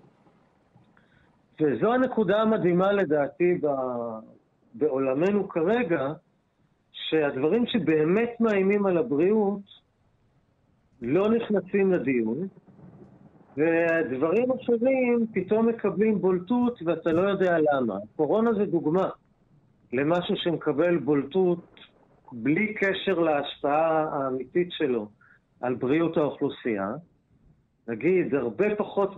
וזו הנקודה המדהימה לדעתי בעולמנו כרגע, שהדברים שבאמת מאיימים על הבריאות לא נכנסים לדיון, ודברים אחרים פתאום מקבלים בולטות ואתה לא יודע למה. קורונה זה דוגמה למשהו שמקבל בולטות בלי קשר להשפעה האמיתית שלו על בריאות האוכלוסייה. נגיד, הרבה פחות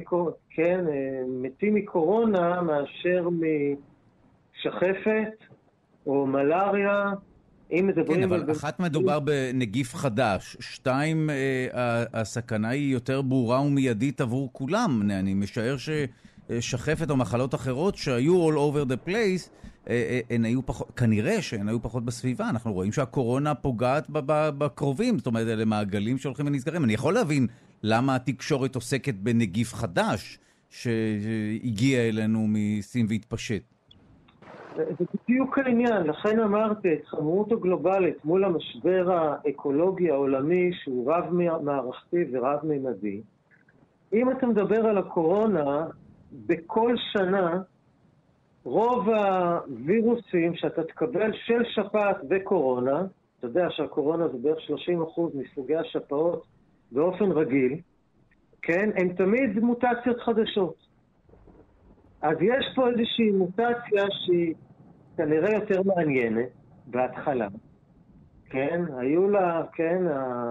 מתים מקורונה מאשר משחפת או מלאריה. כן, אבל אחת מדובר בנגיף חדש, 2, הסכנה היא יותר ברורה ומיידית עבור כולם. אני משער ששחפת או מחלות אחרות שהיו all over the place, כנראה שהן היו פחות בסביבה. אנחנו רואים שהקורונה פוגעת בקרובים, זאת אומרת, אלה מעגלים שהולכים ונסגרים. אני יכול להבין למה התקשורת עוסקת בנגיף חדש שהגיע אלינו מסין והתפשט. זה בדיוק העניין, לכן אמרתי, התחממות הגלובלית מול המשבר האקולוגי העולמי שהוא רב-מערכתי ורב-ממדי. אם אתה מדבר על הקורונה, בכל שנה רוב הווירוסים שאתה תקבל של שפעת וקורונה, אתה יודע שהקורונה זה בערך 30% מסוגי השפעות באופן רגיל, כן? הם תמיד מוטציות חדשות. אז יש פה איזושהי מוטציה שהיא כנראה יותר מעניינת בהתחלה, כן? היו לה, כן,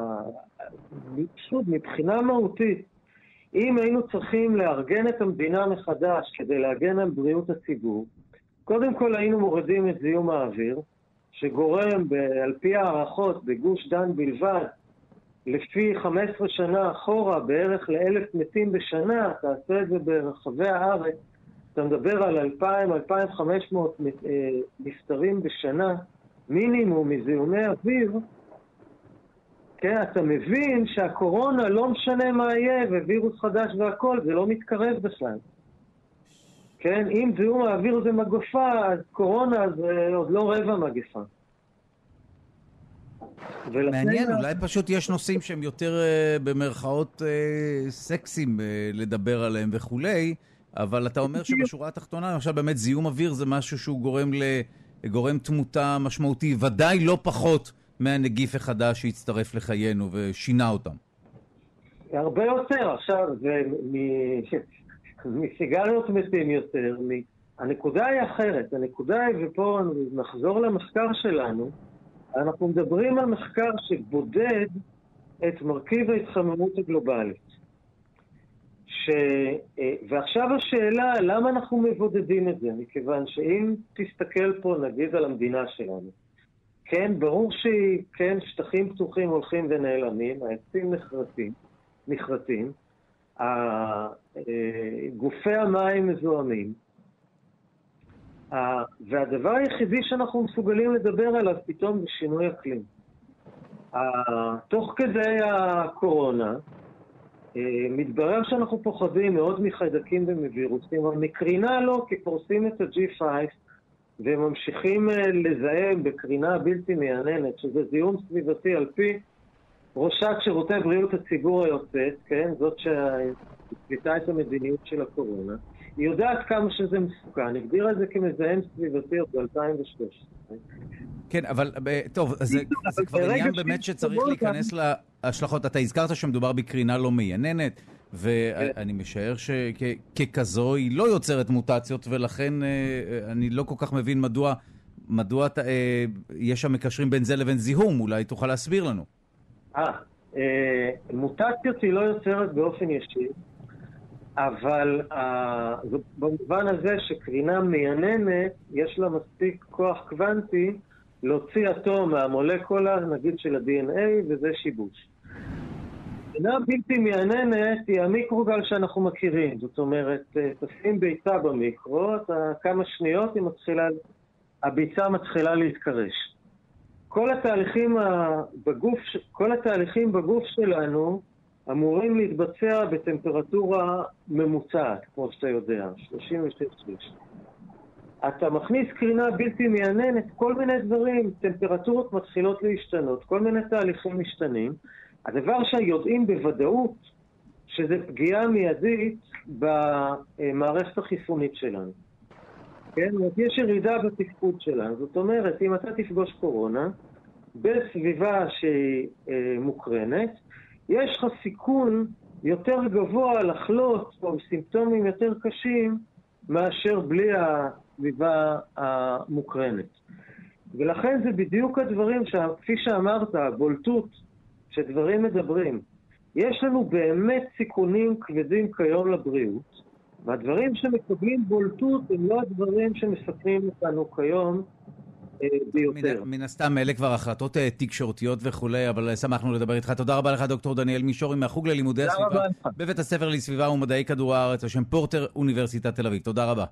פשוט מבחינה מהותית, אם היינו צריכים לארגן את המדינה מחדש כדי להגן על בריאות הציבור, קודם כל היינו מורידים את זיהום האוויר, שגורם על פי הערכות בגוש דן בלבד, לפי 15 שנה אחורה, בערך ל1,000 מתים בשנה, תעשה את זה ברחבי הארץ, אתה מדבר על 2,000-2,500 נפטרים בשנה, מינימום מזיהומי אוויר, כן, אתה מבין שהקורונה לא משנה מה יהיה, ווירוס חדש והכל, זה לא מתקרב בכלל. כן, אם זיהום האוויר זה מגפה, אז קורונה זה עוד לא רבע מגפה. מעניין, אולי פשוט יש נושאים שהם יותר במרכאות סקסים לדבר עליהם וכולי, אבל אתה אומר שבשורה התחתונה, למשל באמת זיהום אוויר זה משהו שהוא גורם תמותה משמעותי, ודאי לא פחות מהנגיף החדש שהצטרף לחיינו ושינה אותם. הרבה יותר, עכשיו, מסיגריות מתים יותר, הנקודה היא אחרת, הנקודה היא, ופה נחזור למחקר שלנו, אנחנו מדברים על מחקר שבודד את מרכיב ההתחממות הגלובלית. ועכשיו השאלה, למה אנחנו מבודדים את זה? מכיוון שאם תסתכל פה, נגיד, על המדינה שלנו, כן, ברור שהיא, כן, שטחים פתוחים הולכים ונעלמים, העצים נחרטים, גופי המים מזוהמים, והדבר היחידי שאנחנו מסוגלים לדבר עליו פתאום בשינוי אקלים. תוך כדי הקורונה, מתברר שאנחנו פוחדים מאוד מחיידקים ומווירוסים, אבל מקרינה לא, כי פורסים את ה-G5 וממשיכים לזהם בקרינה בלתי מייננת, שזה זיהום סביבתי על פי ראשת שירותי בריאות הציבור היוצאת, כן, זאת שהצליטה את המדיניות של הקורונה. היא יודעת כמה שזה מסוכן, הגדירה את זה כמזהם סביבתי עוד ב-2013. כן, אבל טוב, זה כבר עניין באמת שצריך להיכנס להשלכות. אתה הזכרת שמדובר בקרינה לא מייננת, ואני משער שככזו היא לא יוצרת מוטציות, ולכן אני לא כל כך מבין מדוע יש שם מקשרים בין זה לבין זיהום. אולי תוכל להסביר לנו. מוטציות היא לא יוצרת באופן ישיר, אבל במובן הזה שקרינה מייננת, יש לה מספיק כוח קוונטי להוציא אטום מהמולקולה, נגיד של ה-DNA, וזה שיבוש. קרינה בלתי מייננת היא המיקרוגל שאנחנו מכירים. זאת אומרת, תשים ביצה במיקרו, כמה שניות הביצה מתחילה להתקרש. כל התהליכים בגוף שלנו אמורים להתבצע בטמפרטורה ממוצעת, כמו שאתה יודע, 36. אתה מכניס קרינה בלתי מייננת, כל מיני דברים, טמפרטורות מתחילות להשתנות, כל מיני תהליכים משתנים. הדבר שיודעים בוודאות שזה פגיעה מיידית במערכת החיסונית שלנו. כן? יש ירידה בתפקוד שלנו. זאת אומרת, אם אתה תפגוש קורונה, בסביבה שהיא מוקרנת, יש לך סיכון יותר גבוה לחלות או סימפטומים יותר קשים מאשר בלי הסביבה המוקרנת. ולכן זה בדיוק הדברים כפי שאמרת, הבולטות שדברים מדברים. יש לנו באמת סיכונים כבדים כיום לבריאות, והדברים שמקבלים בולטות הם לא הדברים שמסכנים אותנו כיום ביותר. מן הסתם אלה כבר החלטות תקשורתיות וכולי, אבל שמחנו לדבר איתך. תודה רבה לך דוקטור דניאל מישורי מהחוג ללימודי הסביבה בבית הספר לסביבה ומדעי כדור הארץ, השם פורטר, אוניברסיטת תל אביב. תודה רבה.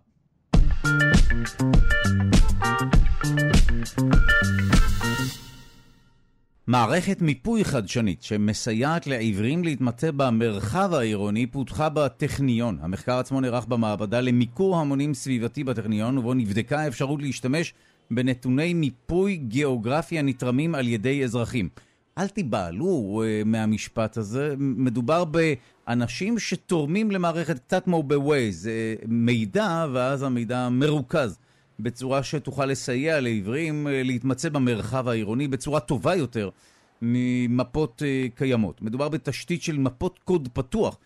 מערכת מיפוי חדשנית שמסייעת לעיוורים להתמצא במרחב העירוני פותחה בטכניון. המחקר עצמו נערך במעבדה למיקור המונים סביבתי בטכניון, ובו נבדקה האפשרות להשתמש בנתוני מיפוי גיאוגרפיה נתרמים על ידי אזרחים. אל תיבהלו מהמשפט הזה, מדובר באנשים שתורמים למערכת קצת כמו בווייז, מידע, ואז המידע מרוכז בצורה שתוכל לסייע לעיוורים להתמצא במרחב העירוני בצורה טובה יותר ממפות קיימות. מדובר בתשתית של מפות קוד פתוח,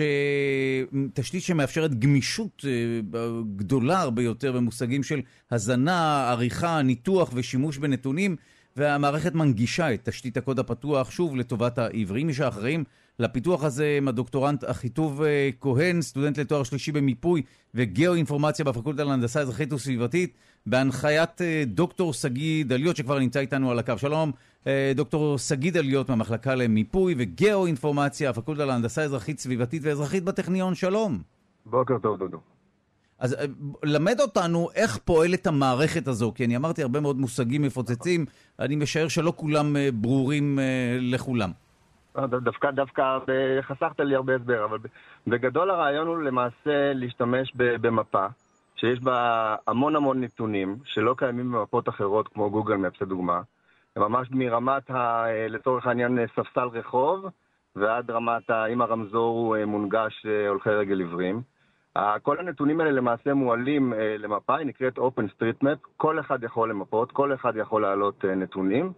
תשתית שמאפשרת גמישות גדולה הרבה יותר במושגים של הזנה, עריכה, ניתוח ושימוש בנתונים, והמערכת מנגישה את תשתית הקוד הפתוח שוב לטובת העיוורים. מי שאחראים לפיתוח הזה עם הדוקטורנט אחיטוב כהן, סטודנט לתואר שלישי במיפוי וגיאו-אינפורמציה בפקולטה להנדסה אזרחית וסביבתית, בהנחיית דוקטור סגי דליות שכבר נמצא איתנו על הקו. שלום, דוקטור סגי דליות מהמחלקה למיפוי וגיאו-אינפורמציה, הפקולטה להנדסה אזרחית סביבתית ואזרחית בטכניון. שלום. בוקר טוב, דודו. אז למד אותנו איך פועלת המערכת הזו, כי אני אמרתי הרבה מאוד מושגים מפוצצים, אני משער שלא כולם ברורים לכולם. דווקא חסכת לי הרבה הסבר, אבל בגדול הרעיון הוא למעשה להשתמש במפה, שיש בה המון נתונים שלא קיימים במפות אחרות כמו גוגל מפס לדוגמה, ממש מרמת לצורך העניין ספסל רחוב, ועד רמת אם הרמזור הוא מונגש הולכי רגל עיוורים. כל הנתונים האלה למעשה מועלים למפה, היא נקראת OpenStreetMap, כל אחד יכול למפות, כל אחד יכול להעלות נתונים,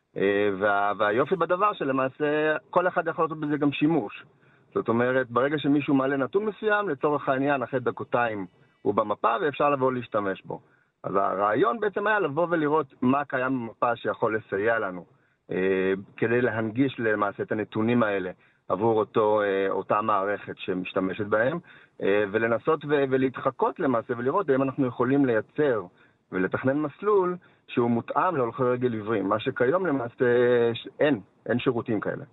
והיופי בדבר שלמעשה כל אחד יכול לעשות בזה גם שימוש. זאת אומרת, ברגע שמישהו מעלה נתון מסוים, לצורך העניין אחרי דקותיים הוא במפה ואפשר לבוא להשתמש בו. אז הרעיון בעצם היה לבוא ולראות מה קיים במפה שיכול לסייע לנו, כדי להנגיש למעשה את הנתונים האלה עבור אותה מערכת שמשתמשת בהם, ולנסות ולהתחקות למעשה ולראות אם אנחנו יכולים לייצר ולתכנן מסלול שהוא מותאם להולכי רגל עיוורים, מה שכיום למעשה אין שירותים כאלה.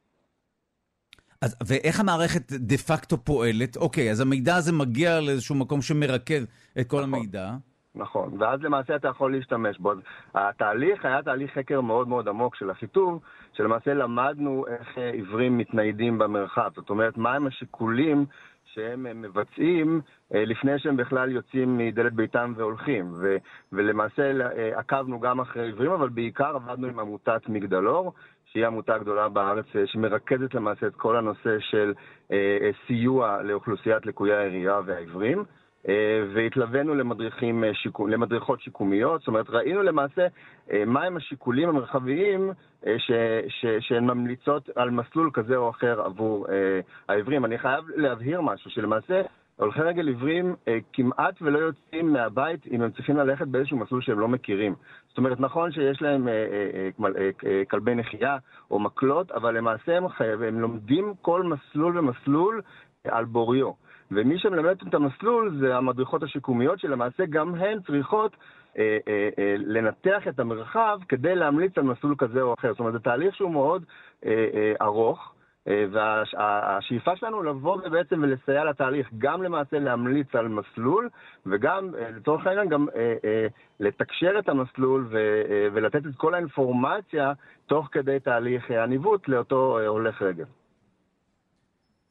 אז ואיך המערכת דה פקטו פועלת? אוקיי, אז המידע הזה מגיע לאיזשהו מקום שמרכז את כל המידע. נכון, ואז למעשה אתה יכול להשתמש בו. התהליך היה תהליך חקר מאוד עמוק של החיתוב, שלמעשה למדנו איך עיוורים מתניידים במרחב. זאת אומרת, מהם השיקולים שהם מבצעים לפני שהם בכלל יוצאים מדלת ביתם והולכים. ולמעשה עקבנו גם אחרי עיוורים, אבל בעיקר עבדנו עם עמותת מגדלור, שהיא עמותה גדולה בארץ שמרכזת למעשה את כל הנושא של סיוע לאוכלוסיית לקויי הראייה והעיוורים. והתלווינו למדריכות שיקומיות, זאת אומרת, ראינו למעשה מהם השיקולים המרחביים שהן ממליצות על מסלול כזה או אחר עבור העיוורים. אני חייב להבהיר משהו, שלמעשה הולכי רגל עיוורים כמעט ולא יוצאים מהבית אם הם צריכים ללכת באיזשהו מסלול שהם לא מכירים. זאת אומרת, נכון שיש להם כלבי נחייה או מקלות, אבל למעשה הם לומדים כל מסלול ומסלול על בוריו. ומי שמלמד את המסלול זה המדריכות השיקומיות, שלמעשה גם הן צריכות לנתח את המרחב כדי להמליץ על מסלול כזה או אחר. זאת אומרת, זה תהליך שהוא מאוד ארוך, והשאיפה שלנו לבוא ובעצם ולסייע לתהליך, גם למעשה להמליץ על מסלול, וגם לצורך העניין גם לתקשר את המסלול ולתת את כל האינפורמציה תוך כדי תהליך הניווט לאותו הולך רגל.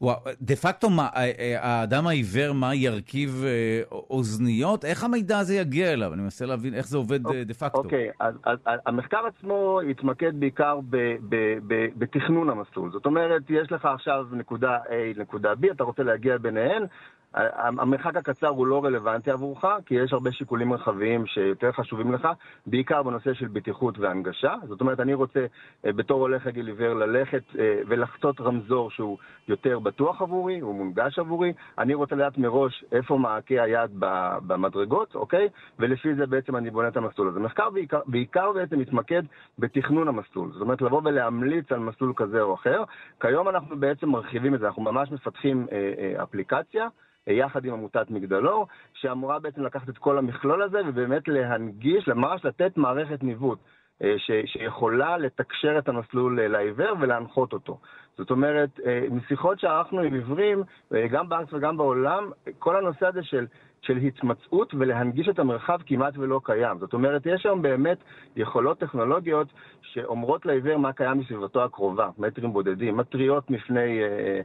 דה פקטו, האדם העיוור, מה ירכיב אוזניות? איך המידע הזה יגיע אליו? אני מנסה להבין איך זה עובד דה פקטו. אוקיי, אז המחקר עצמו יתמקד בעיקר בתכנון המסלול. זאת אומרת, יש לך עכשיו נקודה A, נקודה B, אתה רוצה להגיע ביניהן, המרחק הקצר הוא לא רלוונטי עבורך, כי יש הרבה שיקולים רחבים שיותר חשובים לך, בעיקר בנושא של בטיחות והנגשה. זאת אומרת, אני רוצה בתור הולך רגל עיוור ללכת ולחצות רמזור שהוא יותר בטוח עבורי, הוא מונגש עבורי. אני רוצה לדעת מראש איפה מעקי היד במדרגות, אוקיי? ולפי זה בעצם אני בונה את המסלול הזה. המחקר בעיקר בעצם מתמקד בתכנון המסלול. זאת אומרת, לבוא ולהמליץ על מסלול כזה או אחר. כיום אנחנו בעצם מרחיבים את זה, אנחנו ממש מפתחים אפליקציה, יחד עם עמותת מגדלור, שאמורה בעצם לקחת את כל המכלול הזה ובאמת להנגיש, ממש לתת מערכת ניווט שיכולה לתקשר את המסלול לעיוור ולהנחות אותו. זאת אומרת, משיחות שערכנו עם עיוורים, גם בארץ וגם בעולם, כל הנושא הזה של התמצאות ולהנגיש את המרחב כמעט ולא קיים. זאת אומרת, יש היום באמת יכולות טכנולוגיות שאומרות לעיוור מה קיים בסביבתו הקרובה, מטרים בודדים, מטריות מפני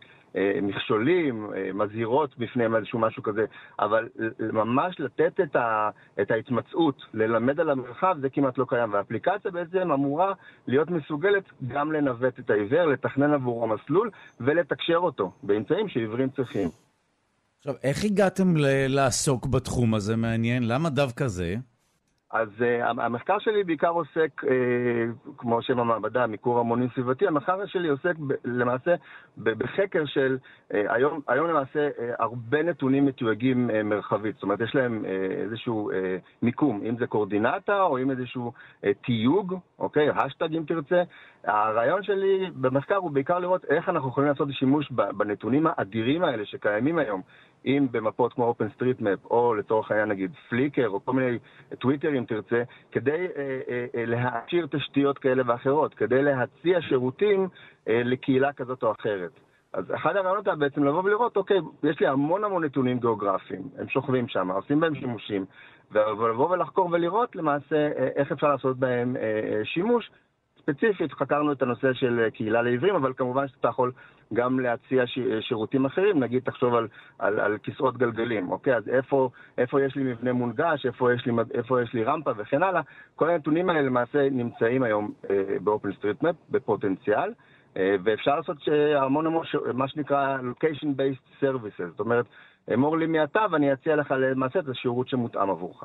מכשולים, מזהירות בפני איזשהו משהו כזה, אבל ממש לתת את ההתמצאות, ללמד על המרחב, זה כמעט לא קיים. והאפליקציה בעצם אמורה להיות מסוגלת גם לנווט את העיוור, לתכנן עבור המסלול ולתקשר אותו באמצעים שעיוורים צריכים. עכשיו, איך הגעתם לעסוק בתחום הזה? מעניין. למה דווקא זה? אז המחקר שלי בעיקר עוסק, כמו שם המעבדה, מיקור המונים סביבתי, המחקר שלי עוסק למעשה בחקר של, היום למעשה הרבה נתונים מתויגים מרחבית, זאת אומרת יש להם איזשהו מיקום, אם זה קורדינטה או אם איזשהו תיוג, אוקיי, השטג אם תרצה. הרעיון שלי במחקר הוא בעיקר לראות איך אנחנו יכולים לעשות שימוש בנתונים האדירים האלה שקיימים היום, אם במפות כמו OpenStreetMap, או לצורך העניין נגיד פליקר, או כל מיני טוויטר אם תרצה, כדי להעשיר תשתיות כאלה ואחרות, כדי להציע שירותים לקהילה כזאת או אחרת. אז אחד הרעיונות היה בעצם לבוא ולראות, אוקיי, יש לי המון נתונים גיאוגרפיים, הם שוכבים שם, עושים בהם שימושים, ולבוא ולחקור ולראות למעשה איך אפשר לעשות בהם שימוש. ספציפית חקרנו את הנושא של קהילה לעיוורים, אבל כמובן שאתה יכול גם להציע שירותים אחרים, נגיד תחשוב על כיסאות גלגלים, אוקיי? אז איפה יש לי מבנה מונגש, איפה יש לי רמפה וכן הלאה. כל הנתונים האלה למעשה נמצאים היום ב-OpenStreetMap, בפוטנציאל, ואפשר לעשות המון מה שנקרא location-based services, זאת אומרת, אמור לי מעתה ואני אציע לך למעשה את השירות שמותאם עבורך.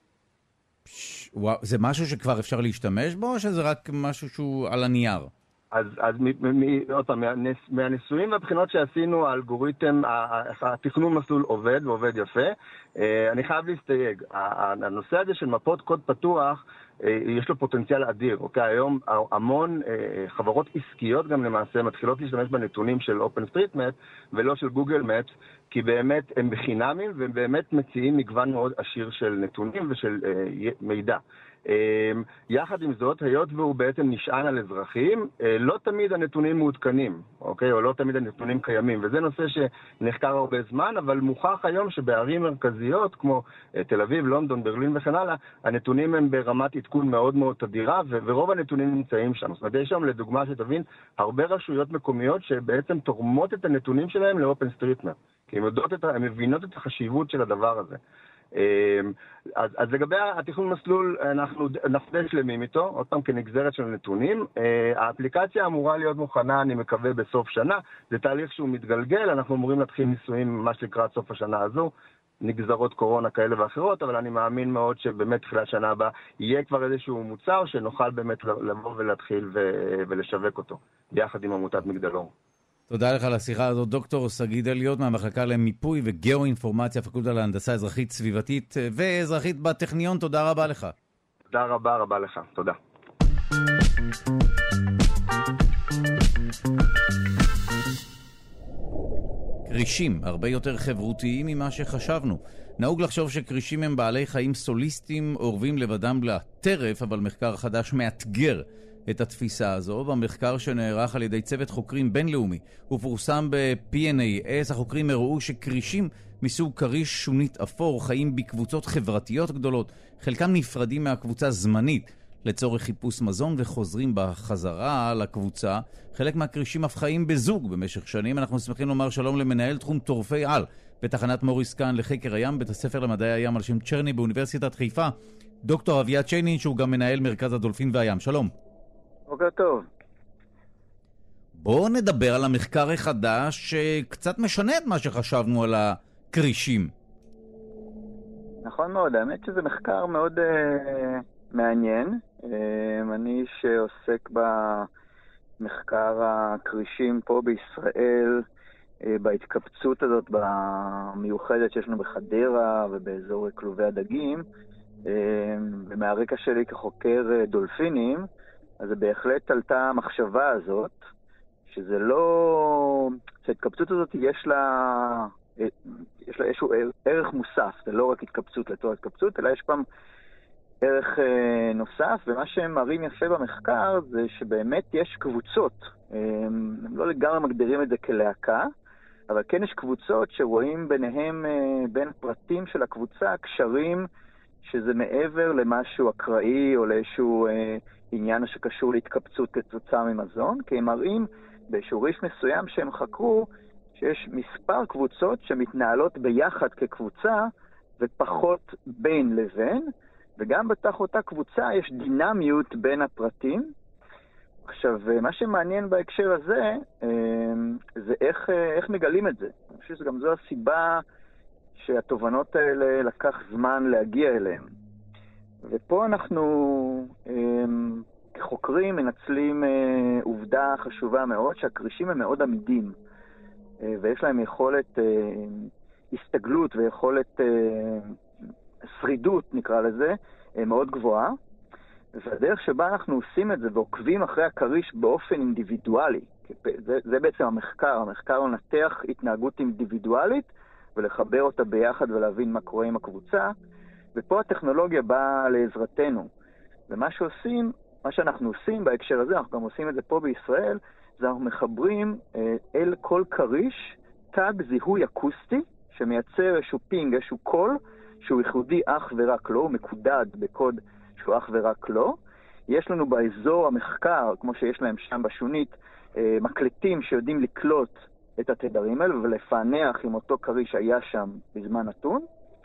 זה משהו שכבר אפשר להשתמש בו, או שזה רק משהו שהוא על הנייר? אז עוד פעם, מהניסויים והבחינות שעשינו, האלגוריתם, התכנון מסלול עובד ועובד יפה. אני חייב להסתייג. הנושא הזה של מפות קוד פתוח, יש לו פוטנציאל אדיר. אוקיי? היום המון חברות עסקיות גם למעשה מתחילות להשתמש בנתונים של OpenStreetMap ולא של Google Maps, כי באמת הם בחינמים והם באמת מציעים מגוון מאוד עשיר של נתונים ושל מידע. יחד עם זאת, היות והוא בעצם נשען על אזרחים, לא תמיד הנתונים מעודכנים, אוקיי? או לא תמיד הנתונים קיימים, וזה נושא שנחקר הרבה זמן, אבל מוכח היום שבערים מרכזיות כמו תל אביב, לונדון, ברלין וכן הלאה, הנתונים הם ברמת עדכון מאוד מאוד תדירה, ורוב הנתונים נמצאים שם. זאת אומרת, יש שם לדוגמה שתבין, הרבה רשויות מקומיות שבעצם תורמות את הנתונים שלהם ל-OpenStreetMap, כי הן מבינות את החשיבות של הדבר הזה. אז לגבי התכנון מסלול, אנחנו די שלמים איתו, עוד פעם כנגזרת של נתונים. האפליקציה אמורה להיות מוכנה, אני מקווה, בסוף שנה. זה תהליך שהוא מתגלגל, אנחנו אמורים להתחיל ניסויים ממש לקראת סוף השנה הזו, נגזרות קורונה כאלה ואחרות, אבל אני מאמין מאוד שבאמת תחילת שנה הבאה יהיה כבר איזשהו מוצר שנוכל באמת לבוא ולהתחיל ולשווק אותו, ביחד עם עמותת מגדלור. תודה לך על השיחה הזאת, דוקטור שגיא דליות מהמחלקה למיפוי וגיאו-אינפורמציה, פקולטה להנדסה אזרחית סביבתית ואזרחית בטכניון. תודה רבה לך. תודה רבה לך, תודה. קרישים הרבה יותר חברותיים ממה שחשבנו. נהוג לחשוב שקרישים הם בעלי חיים סוליסטיים, אורבים לבדם לטרף, אבל מחקר חדש מאתגר את התפיסה הזו. במחקר שנערך על ידי צוות חוקרים בינלאומי ופורסם ב-PNAS, החוקרים הראו שקרישים מסוג קריש שונית אפור חיים בקבוצות חברתיות גדולות, חלקם נפרדים מהקבוצה זמנית לצורך חיפוש מזון וחוזרים בחזרה לקבוצה. חלק מהקרישים אף חיים בזוג במשך שנים. אנחנו שמחים לומר שלום למנהל תחום טורפי על בתחנת מוריס קאהן לחקר הים, בית הספר למדעי הים על שם צ'רני באוניברסיטת חיפה, דוקטור אביעד שיינין, שהוא גם מנהל מרכז הדולפין והים. שלום. בוקר טוב. בואו נדבר על המחקר החדש שקצת משנה את מה שחשבנו על הקרישים. נכון מאוד, האמת שזה מחקר מאוד מעניין. אני שעוסק במחקר הקרישים פה בישראל, בהתקבצות הזאת במיוחדת שיש לנו בחדרה ובאזור כלובי הדגים, ומהרקע שלי כחוקר דולפינים, אז זה בהחלט עלתה המחשבה הזאת, שזה לא... שההתקבצות הזאת יש לה איזשהו ערך מוסף, זה לא רק התקבצות לתור התקבצות, אלא יש פעם ערך נוסף, ומה שהם מראים יפה במחקר זה שבאמת יש קבוצות, הם לא לגמרי מגדירים את זה כלהקה, אבל כן יש קבוצות שרואים ביניהם, בין הפרטים של הקבוצה, קשרים שזה מעבר למשהו אקראי או לאיזשהו עניין שקשור להתקבצות כתוצאה ממזון, כי הם מראים באיזשהו ריף מסוים שהם חקרו שיש מספר קבוצות שמתנהלות ביחד כקבוצה ופחות בין לבין, וגם בתוך אותה קבוצה יש דינמיות בין הפרטים. עכשיו, מה שמעניין בהקשר הזה, זה איך מגלים את זה. אני חושב שגם זו הסיבה שהתובנות האלה לקח זמן להגיע אליהן. ופה אנחנו כחוקרים מנצלים עובדה חשובה מאוד, שהקרישים הם מאוד עמידים, ויש להם יכולת הסתגלות ויכולת שרידות, נקרא לזה, מאוד גבוהה. והדרך שבה אנחנו עושים את זה ועוקבים אחרי הקריש באופן אינדיבידואלי, זה בעצם המחקר. המחקר הוא לנתח התנהגות אינדיבידואלית ולחבר אותה ביחד ולהבין מה קורה עם הקבוצה, ופה הטכנולוגיה באה לעזרתנו. ומה שאנחנו עושים בהקשר הזה, אנחנו גם עושים את זה פה בישראל, זה אנחנו מחברים אל כל קריש תג זיהוי אקוסטי שמייצר איזשהו פינג, איזשהו קול שהוא ייחודי אך ורק לו, הוא מקודד בקוד שהוא אך ורק לו. יש לנו באזור המחקר, כמו שיש להם שם בשונית, מקלטים שיודעים לקלוט את התדרים האלה ולפענח אם אותו קריש היה שם בזמן נתון.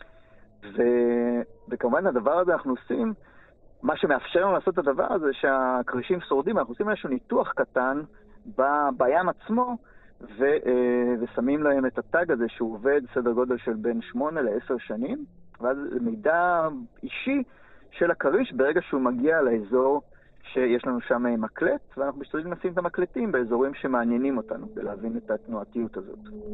וכמובן הדבר הזה אנחנו עושים, מה שמאפשר לנו לעשות את הדבר הזה שהקרישים שורדים, אנחנו עושים איזשהו ניתוח קטן בים עצמו, ושמים להם את הטג הזה שהוא עובד סדר גודל של בין 8 ל-10 שנים, ואז זה מידע אישי של הקריש ברגע שהוא מגיע לאזור שיש לנו שם מקלט, ואנחנו משתדלים לשים את המקלטים באזורים שמעניינים אותנו, ולהבין את התנועתיות הזאת.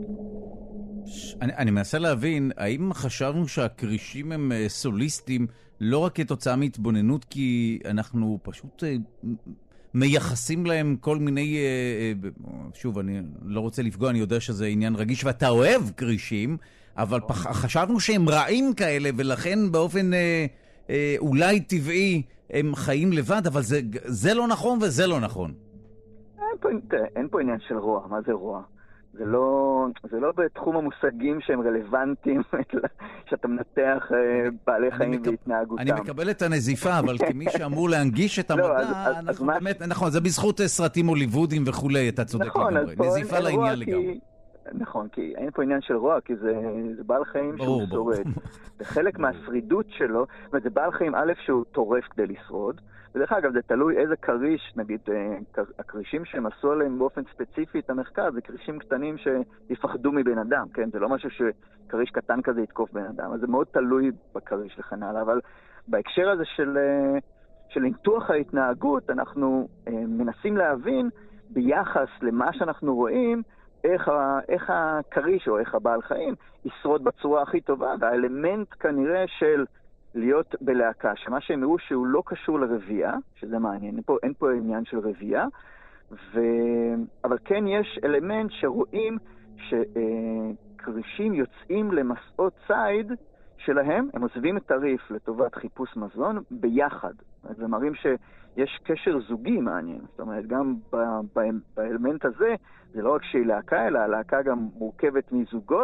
אני מנסה להבין, האם חשבנו שהקרישים הם סוליסטים לא רק כתוצאה מהתבוננות, כי אנחנו פשוט מייחסים להם כל מיני, שוב, אני לא רוצה לפגוע, אני יודע שזה עניין רגיש, ואתה אוהב קרישים, אבל חשבנו שהם רעים כאלה, ולכן באופן אולי טבעי הם חיים לבד, אבל זה לא נכון וזה לא נכון. אין פה עניין של רוע. מה זה רוע? זה לא בתחום המושגים שהם רלוונטיים, שאתה מנתח בעלי חיים והתנהגותם. אני מקבל את הנזיפה, אבל כמי שאמור להנגיש את המדע, אנחנו באמת, נכון, זה בזכות סרטים הוליוודיים וכולי, אתה צודק לגמרי. נזיפה לעניין לגמרי. נכון, כי אין פה עניין של רוע, כי זה בעל חיים שהוא שורד. וחלק מהשרידות שלו, זה בעל חיים א' שהוא טורף כדי לשרוד, ודרך אגב, זה תלוי איזה קריש, נגיד, הקרישים שהם עשו עליהם באופן ספציפי את המחקר, זה קרישים קטנים שיפחדו מבן אדם, כן? זה לא משהו שקריש קטן כזה יתקוף בן אדם, אז זה מאוד תלוי בקריש לכן הלאה, אבל בהקשר הזה של ניתוח ההתנהגות, אנחנו מנסים להבין ביחס למה שאנחנו רואים, איך הקריש או איך הבעל חיים ישרוד בצורה הכי טובה, והאלמנט כנראה של להיות בלהקה, שמה שהם הראו שהוא לא קשור לרבייה, שזה מעניין, אין פה עניין של רבייה, אבל כן יש אלמנט שרואים שקרישים יוצאים למסעות ציד שלהם, הם עוזבים את הריף לטובת חיפוש מזון ביחד. זה מראים שיש קשר זוגי מעניין, זאת אומרת גם באלמנט הזה, זה לא רק שהיא להקה, אלא הלהקה גם מורכבת מזוגות,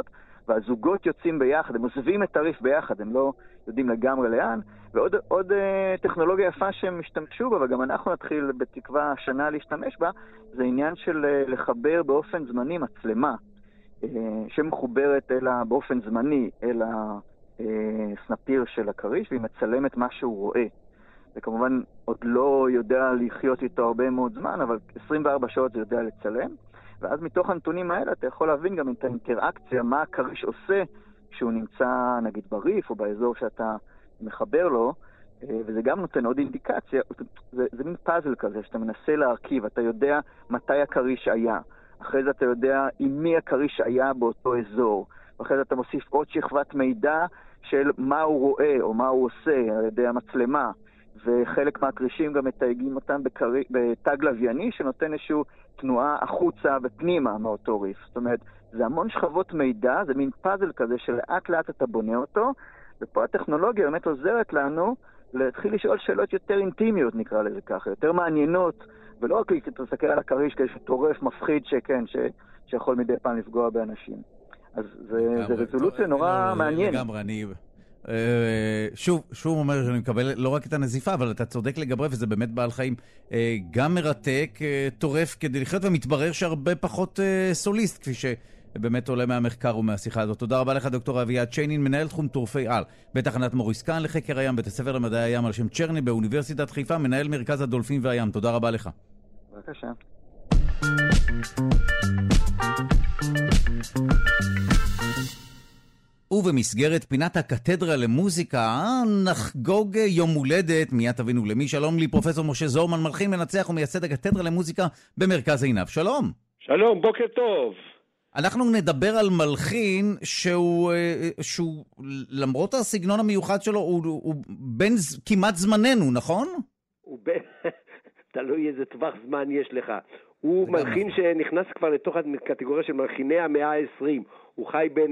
והזוגות יוצאים ביחד, הם עוזבים את הריף ביחד, הם לא יודעים לגמרי לאן, ועוד טכנולוגיה יפה שהם השתמשו בה, וגם אנחנו נתחיל בתקווה השנה להשתמש בה, זה עניין של לחבר באופן זמני מצלמה, שמחוברת באופן זמני אל הסנפיר של הכריש, והיא מצלמת מה שהוא רואה. וכמובן עוד לא יודע לחיות איתו הרבה מאוד זמן, אבל 24 שעות זה יודע לצלם. ואז מתוך הנתונים האלה אתה יכול להבין גם את האינטראקציה, מה הכריש עושה כשהוא נמצא נגיד בריף או באזור שאתה מחבר לו, וזה גם נותן עוד אינדיקציה. זה מין פאזל כזה שאתה מנסה להרכיב, אתה יודע מתי הכריש היה. אחרי זה אתה יודע עם מי הכריש היה באותו אזור. ואחרי זה אתה מוסיף עוד שכבת מידע של מה הוא רואה או מה הוא עושה על ידי המצלמה. וחלק מהקרישים גם מתייגים אותם בתג לווייני שנותן איזושהי תנועה החוצה ופנימה מאותו ריף. זאת אומרת, זה המון שכבות מידע, זה מין פאזל כזה שלאט לאט אתה בונה אותו, ופה הטכנולוגיה באמת עוזרת לנו להתחיל לשאול שאלות יותר אינטימיות, נקרא לזה ככה, יותר מעניינות, ולא רק להסתכל על הכריש כאיזשהו טורף מפחיד שיכול מדי פעם לפגוע באנשים. אז זה רזולוציה נורא מעניינת. לגמרי, אני שוב אומר שאני מקבל לא רק את הנזיפה, אבל אתה צודק לגמרי, וזה באמת בעל חיים גם מרתק, טורף כדי לחיות, ומתברר שהרבה פחות סוליסט, כפי שבאמת עולה מהמחקר ומהשיחה הזאת. תודה רבה לך דוקטור אביעד שיינין, מנהל תחום טורפי על בתחנת מוריסקן לחקר הים, בית הספר למדעי הים על שם צ'רני באוניברסיטת חיפה, מנהל מרכז הדולפין והים. תודה רבה לך. בבקשה. ובמסגרת פינת הקתדרה למוזיקה נחגוג יום הולדת, מיד תבינו למי. שלום לי פרופסור משה זורמן, מלחין מנצח ומייסד הקתדרה למוזיקה במרכז עינב. שלום. שלום, בוקר טוב. אנחנו נדבר על מלחין שהוא למרות הסגנון המיוחד שלו הוא בין כמעט זמננו, נכון? תלוי איזה טווח זמן יש לך. הוא מלחין שנכנס כבר לתוך הקטגוריה של מלחיני המאה ה-20. הוא חי בין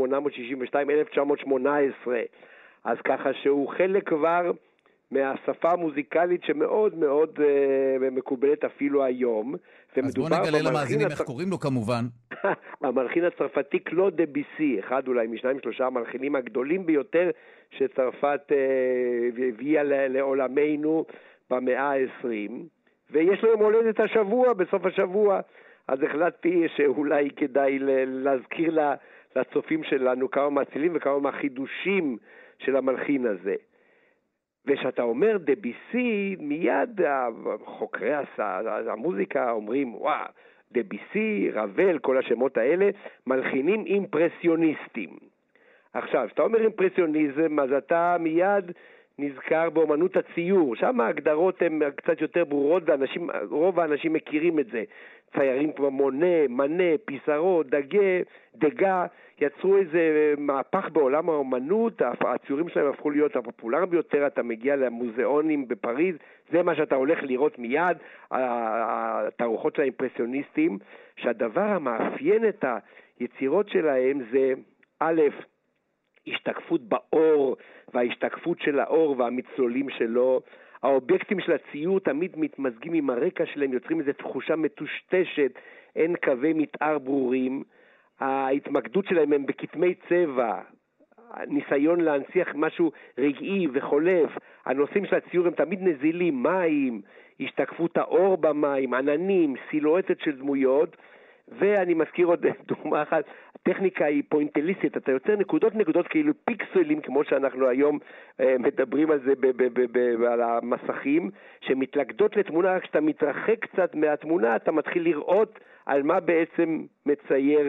1862-1918. אז ככה שהוא חלק כבר מהשפה המוזיקלית שמאוד מאוד מקובלת אפילו היום. אז בוא נגלה למאזינים איך קוראים לו כמובן. המלחין הצרפתי קלוד דביסי, אחד אולי משניים שלושה המלחינים הגדולים ביותר שצרפת הביאה לעולמנו במאה ה-20. ויש לו יום הולדת השבוע, בסוף השבוע, אז החלטתי שאולי כדאי להזכיר לצופים שלנו כמה מהצילים וכמה מהחידושים של המלחין הזה. ושאתה אומר דביסי, מיד חוקרי המוזיקה אומרים, וואו, דביסי, רבל, כל השמות האלה, מלחינים אימפרסיוניסטים. עכשיו, כשאתה אומר אימפרסיוניזם, אז אתה מיד נזכר באומנות הציור, שם ההגדרות הן קצת יותר ברורות, רוב האנשים מכירים את זה. ציירים כמו מנה, פיסארו, דגה, יצרו איזה מהפך בעולם האומנות, הציורים שלהם הפכו להיות הפופולריים ביותר, אתה מגיע למוזיאונים בפריז, זה מה שאתה הולך לראות מיד, התערוכות של האימפרסיוניסטים, שהדבר המאפיין את היצירות שלהם זה א', השתקפות באור, וההשתקפות של האור והמצלולים שלו. האובייקטים של הציור תמיד מתמזגים עם הרקע שלהם, יוצרים איזו תחושה מטושטשת, אין קווי מתאר ברורים. ההתמקדות שלהם הם בכתמי צבע, ניסיון להנציח משהו רגעי וחולף. הנושאים של הציור הם תמיד נזילים, מים, השתקפות האור במים, עננים, סילואטות של דמויות. ואני מזכיר עוד דוגמה אחת, הטכניקה היא פוינטליסטית, אתה יוצר נקודות כאילו פיקסלים, כמו שאנחנו היום מדברים על זה על המסכים, שמתלכדות לתמונה, רק כשאתה מתרחק קצת מהתמונה, אתה מתחיל לראות על מה בעצם מצייר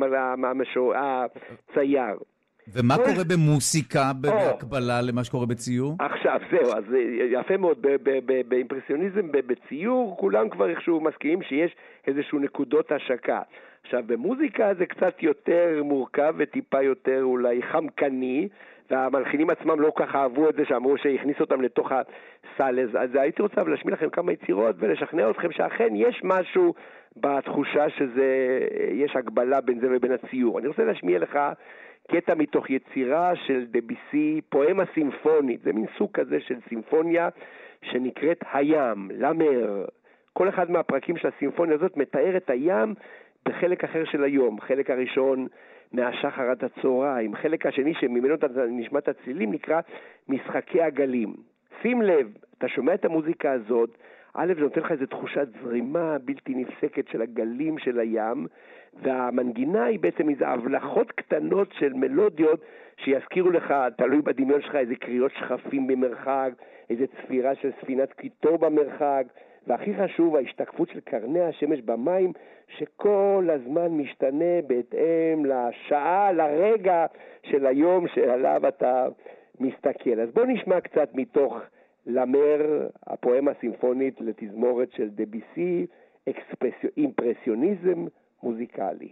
הצייר. ומה קורה במוסיקה בהקבלה למה שקורה בציור? עכשיו, זהו, אז יפה מאוד, באימפרסיוניזם, בציור, כולם כבר איכשהו מסכימים שיש איזשהו נקודות השקה. עכשיו, במוזיקה זה קצת יותר מורכב וטיפה יותר אולי חמקני, והמלחינים עצמם לא כך אהבו את זה, שאמרו שהכניס אותם לתוך הסל. אז הייתי רוצה להשמיע לכם כמה יצירות ולשכנע אתכם שאכן יש משהו בתחושה שיש הגבלה בין זה ובין הציור. אני רוצה להשמיע לך קטע מתוך יצירה של דביסי, פואמה סימפונית, זה מין סוג כזה של סימפוניה שנקראת הים, למר. כל אחד מהפרקים של הסימפוניה הזאת מתאר את הים בחלק אחר של היום. חלק הראשון מהשחר עד הצהריים. חלק השני שממנו נשמעת הצלילים נקרא משחקי הגלים. שים לב, אתה שומע את המוזיקה הזאת, א', זה נותן לך איזו תחושת זרימה בלתי נפסקת של הגלים של הים, והמנגינה היא בעצם איזה הבלחות קטנות של מלודיות שיזכירו לך, תלוי בדמיון שלך, איזה קריאות שחפים במרחק, איזה צפירה של ספינת קיטור במרחק, והכי חשוב, ההשתקפות של קרני השמש במים, שכל הזמן משתנה בהתאם לשעה, לרגע של היום שעליו אתה מסתכל. אז בוא נשמע קצת מתוך למר, הפואמה הסימפונית לתזמורת של דביסי, אימפרסיוניזם מוזיקלי.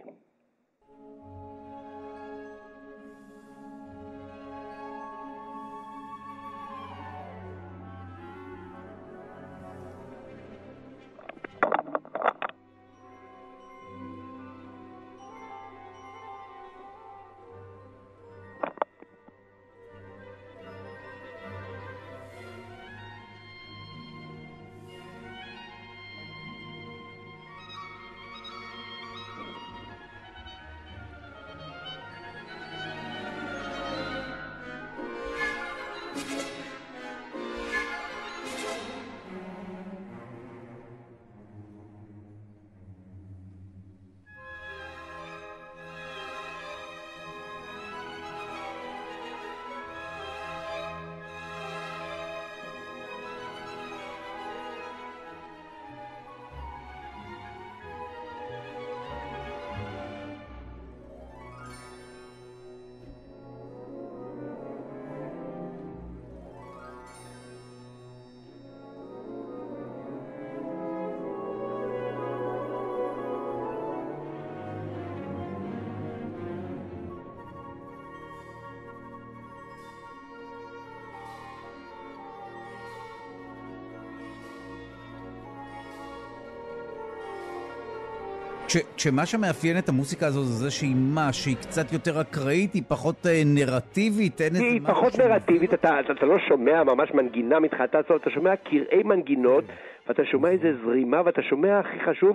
כשמה שמאפיין את המוזיקה הזו זה זה שהיא קצת יותר אקראית, היא פחות נרטיבית, היא פחות נרטיבית, אתה לא שומע ממש מנגינה מתחילתה, אתה שומע קרעי מנגינות, ואתה שומע איזה זרימה, ואתה שומע, הכי חשוב,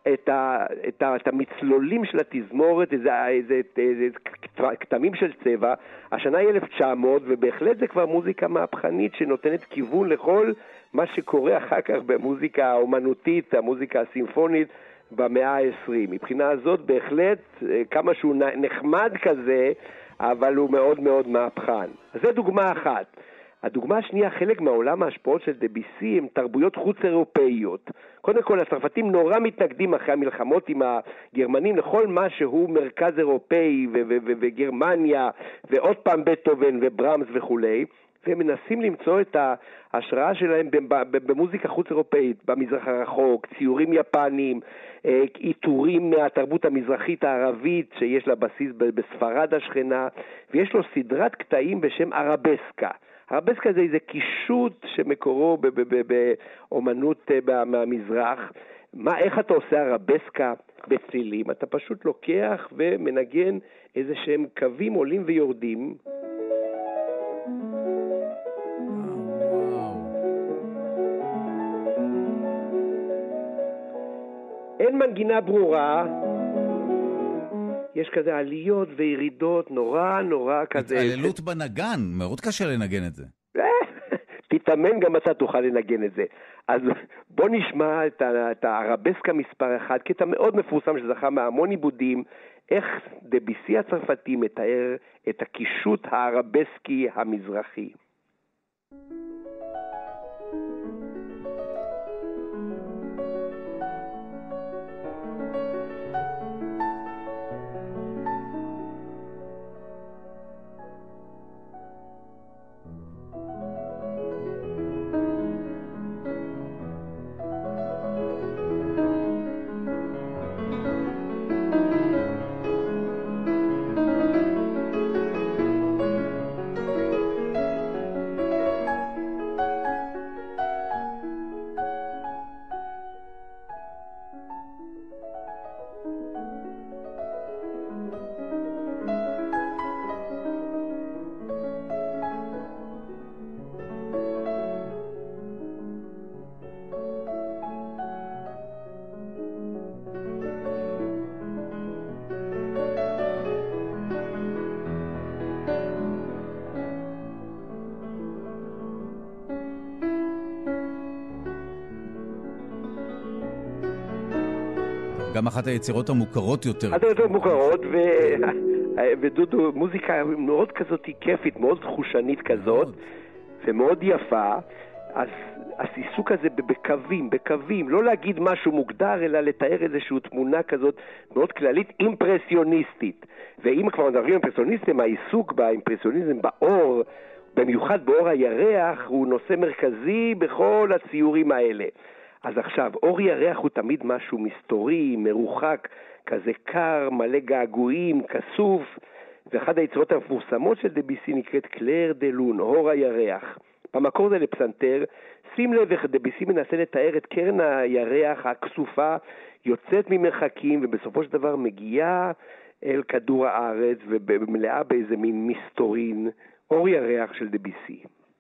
את המצלולים של התזמורת, איזה כתמים של צבע. השנה היא 1900, ובהחלט זה כבר מוזיקה מהפכנית שנותנת כיוון לכל מה שקורה אחר כך במוזיקה האומנותית, המוזיקה הסימפונית, במאה ה-20. מבחינה הזאת בהחלט כמה שהוא נחמד כזה, אבל הוא מאוד מאוד מהפכן. אז זו דוגמה אחת. הדוגמה השנייה, חלק מהעולם ההשפעות של דביסי הם תרבויות חוץ אירופאיות. קודם כל, הצרפתים נורא מתנגדים אחרי המלחמות עם הגרמנים לכל מה שהוא מרכז אירופאי וגרמניה, ועוד פעם בטהובן וברמס וכולי, והם מנסים למצוא את ההשראה שלהם במוזיקה חוץ אירופאית, במזרח הרחוק, ציורים יפנים, עיטורים מהתרבות המזרחית הערבית שיש לה בסיס בספרד השכנה, ויש לו סדרת קטעים בשם ערבסקה. ערבסקה זה איזה קישוט שמקורו באומנות מהמזרח. איך אתה עושה ערבסקה בצלילים? אתה פשוט לוקח ומנגן איזה שהם קווים עולים ויורדים. אין מנגינה ברורה, יש כזה עליות וירידות, נורא כזה. התעללות בנגן, מאוד קשה לנגן את זה. תתאמן גם אתה תוכל לנגן את זה. אז בוא נשמע את הערבסקה מספר 1, קטע מאוד מפורסם שזכה מהמון עיבודים, איך דביסי הצרפתי מתאר את הקישוט הערבסקי המזרחי. גם אחת היצירות המוכרות יותר. אחת היצירות מוכרות, ודודו, מוזיקה מאוד כזאת כיפית, מאוד תחושנית כזאת, ומאוד יפה. אז העיסוק הזה בקווים, לא להגיד משהו מוגדר, אלא לתאר איזושהי תמונה כזאת מאוד כללית, אימפרסיוניסטית. ואם כבר מדברים אימפרסיוניסטים, העיסוק באימפרסיוניזם, באור, במיוחד באור הירח, הוא נושא מרכזי בכל הציורים האלה. אז עכשיו, אור ירח הוא תמיד משהו מסתורי, מרוחק, כזה קר, מלא געגועים, כסוף, ואחד היצירות המפורסמות של דביסי נקראת קלר דה לון, אור הירח. במקור זה לפסנתר, שים לב איך דביסי מנסה לתאר את קרן הירח הכסופה, יוצאת ממרחקים ובסופו של דבר מגיעה אל כדור הארץ ומלאה באיזה מין מסתורין, אור ירח של דביסי.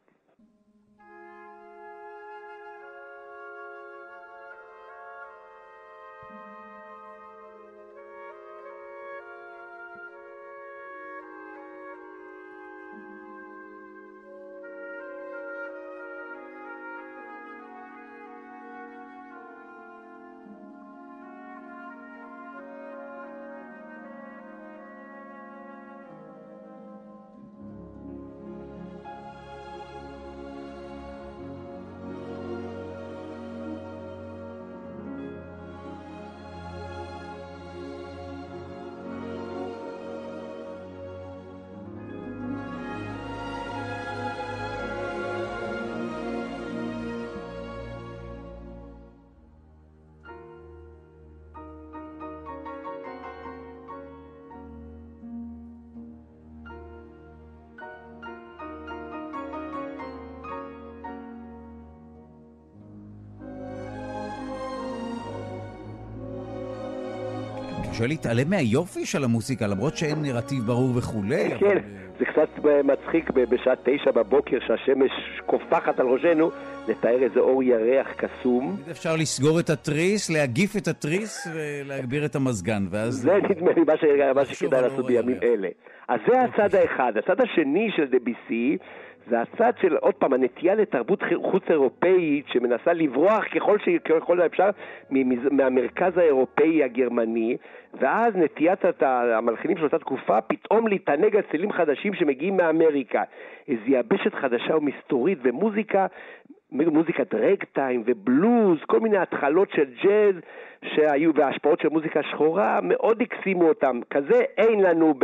קשה להתעלם מהיופי של המוסיקה, למרות שאין נרטיב ברור וכולי. כן, זה קצת מצחיק בשעה 9 בבוקר שהשמש קופחת על ראשנו, לתאר איזה אור ירח קסום. אפשר לסגור את התריס, להגיף את התריס ולהגביר את המזגן, ואז... זה נדמה לי מה שכדאי לעשות בימים אלה. אז זה הצד האחד. הצד השני של דביסי, זה הצד של, עוד פעם, הנטייה לתרבות חוץ אירופאית שמנסה לברוח ככל האפשר מהמרכז האירופאי הגרמני, ואז נטיית המלחינים של אותה תקופה פתאום להתענג על צלילים חדשים שמגיעים מאמריקה. איזו יבשת חדשה ומסתורית ומוזיקה, מוזיקת רגטיים ובלוז, כל מיני התחלות של ג'אז שהיו, וההשפעות של מוזיקה שחורה מאוד הקסימו אותם. כזה אין לנו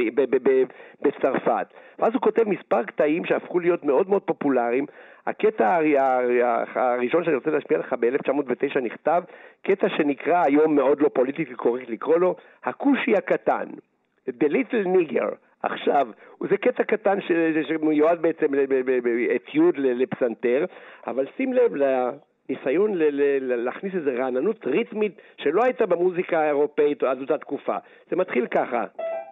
בצרפת. ואז הוא כותב מספר קטעים שהפכו להיות מאוד מאוד פופולריים. הקטע הראשון שאני רוצה להשמיע לך ב-1909 נכתב, קטע שנקרא היום מאוד לא פוליטיקלי קורקט לקרוא לו, הכושי הקטן, The Little Nigger. עכשיו, זה קטע קטן שמיועד בעצם אתיוד לפסנתר, אבל שים לב לניסיון להכניס איזו רעננות ריתמית שלא הייתה במוזיקה האירופאית עד אותה תקופה. זה מתחיל ככה.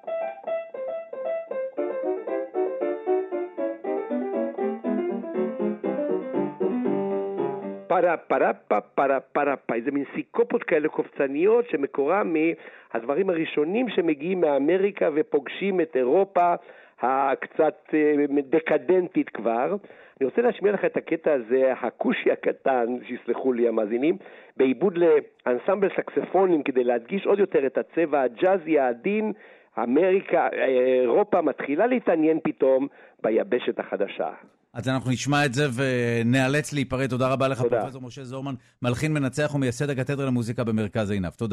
פרה, איזה מין סיקופות כאלה קופצניות שמקורה מהדברים הראשונים שמגיעים מאמריקה ופוגשים את אירופה הקצת דקדנטית כבר. אני רוצה להשמיע לך את הקטע הזה, הכושי הקטן, שיסלחו לי המאזינים, בעיבוד לאנסמבל סקספונים כדי להדגיש עוד יותר את הצבע הג'אזי העדין. אירופה מתחילה להתעניין פתאום ביבשת החדשה. אז אנחנו נשמע את זה ונאלץ להיפרד. תודה רבה לך, פרופסור משה זורמן, מלחין מנצח ומייסד הקתדרה למוזיקה במרכז עינב. תודה.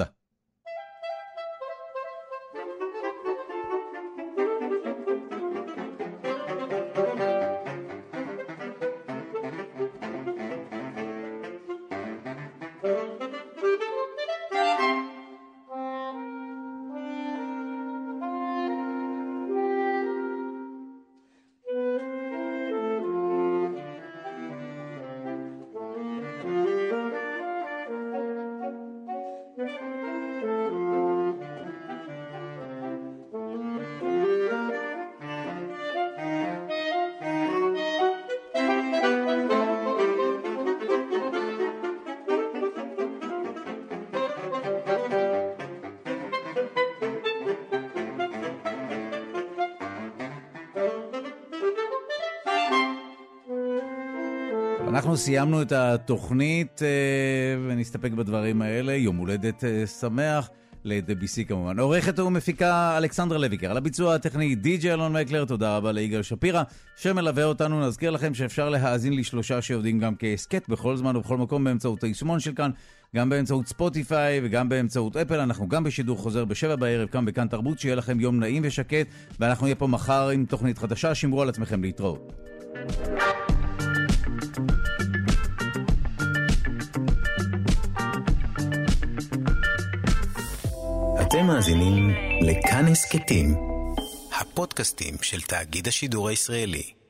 אנחנו סיימנו את התוכנית ונסתפק בדברים האלה. יום הולדת שמח לדביסי כמובן. עורכת ומפיקה אלכסנדרה לויקר. על הביצוע הטכני די.ג'יי אלון מקלר. תודה רבה ליגאל שפירא שמלווה אותנו. נזכיר לכם שאפשר להאזין לשלושה שעובדים גם כסקט בכל זמן ובכל מקום באמצעות היישומון של כאן, גם באמצעות ספוטיפיי וגם באמצעות אפל. אנחנו גם בשידור חוזר ב7 בערב כאן בכאן תרבות. שיהיה לכם יום נעים ושקט, ואנחנו נהיה פה מחר עם תוכנית חדשה. שמרו על עצמכם, להתראות. אתם מאזינים לכאן הסכתים, הפודקאסטים של תאגיד השידור הישראלי.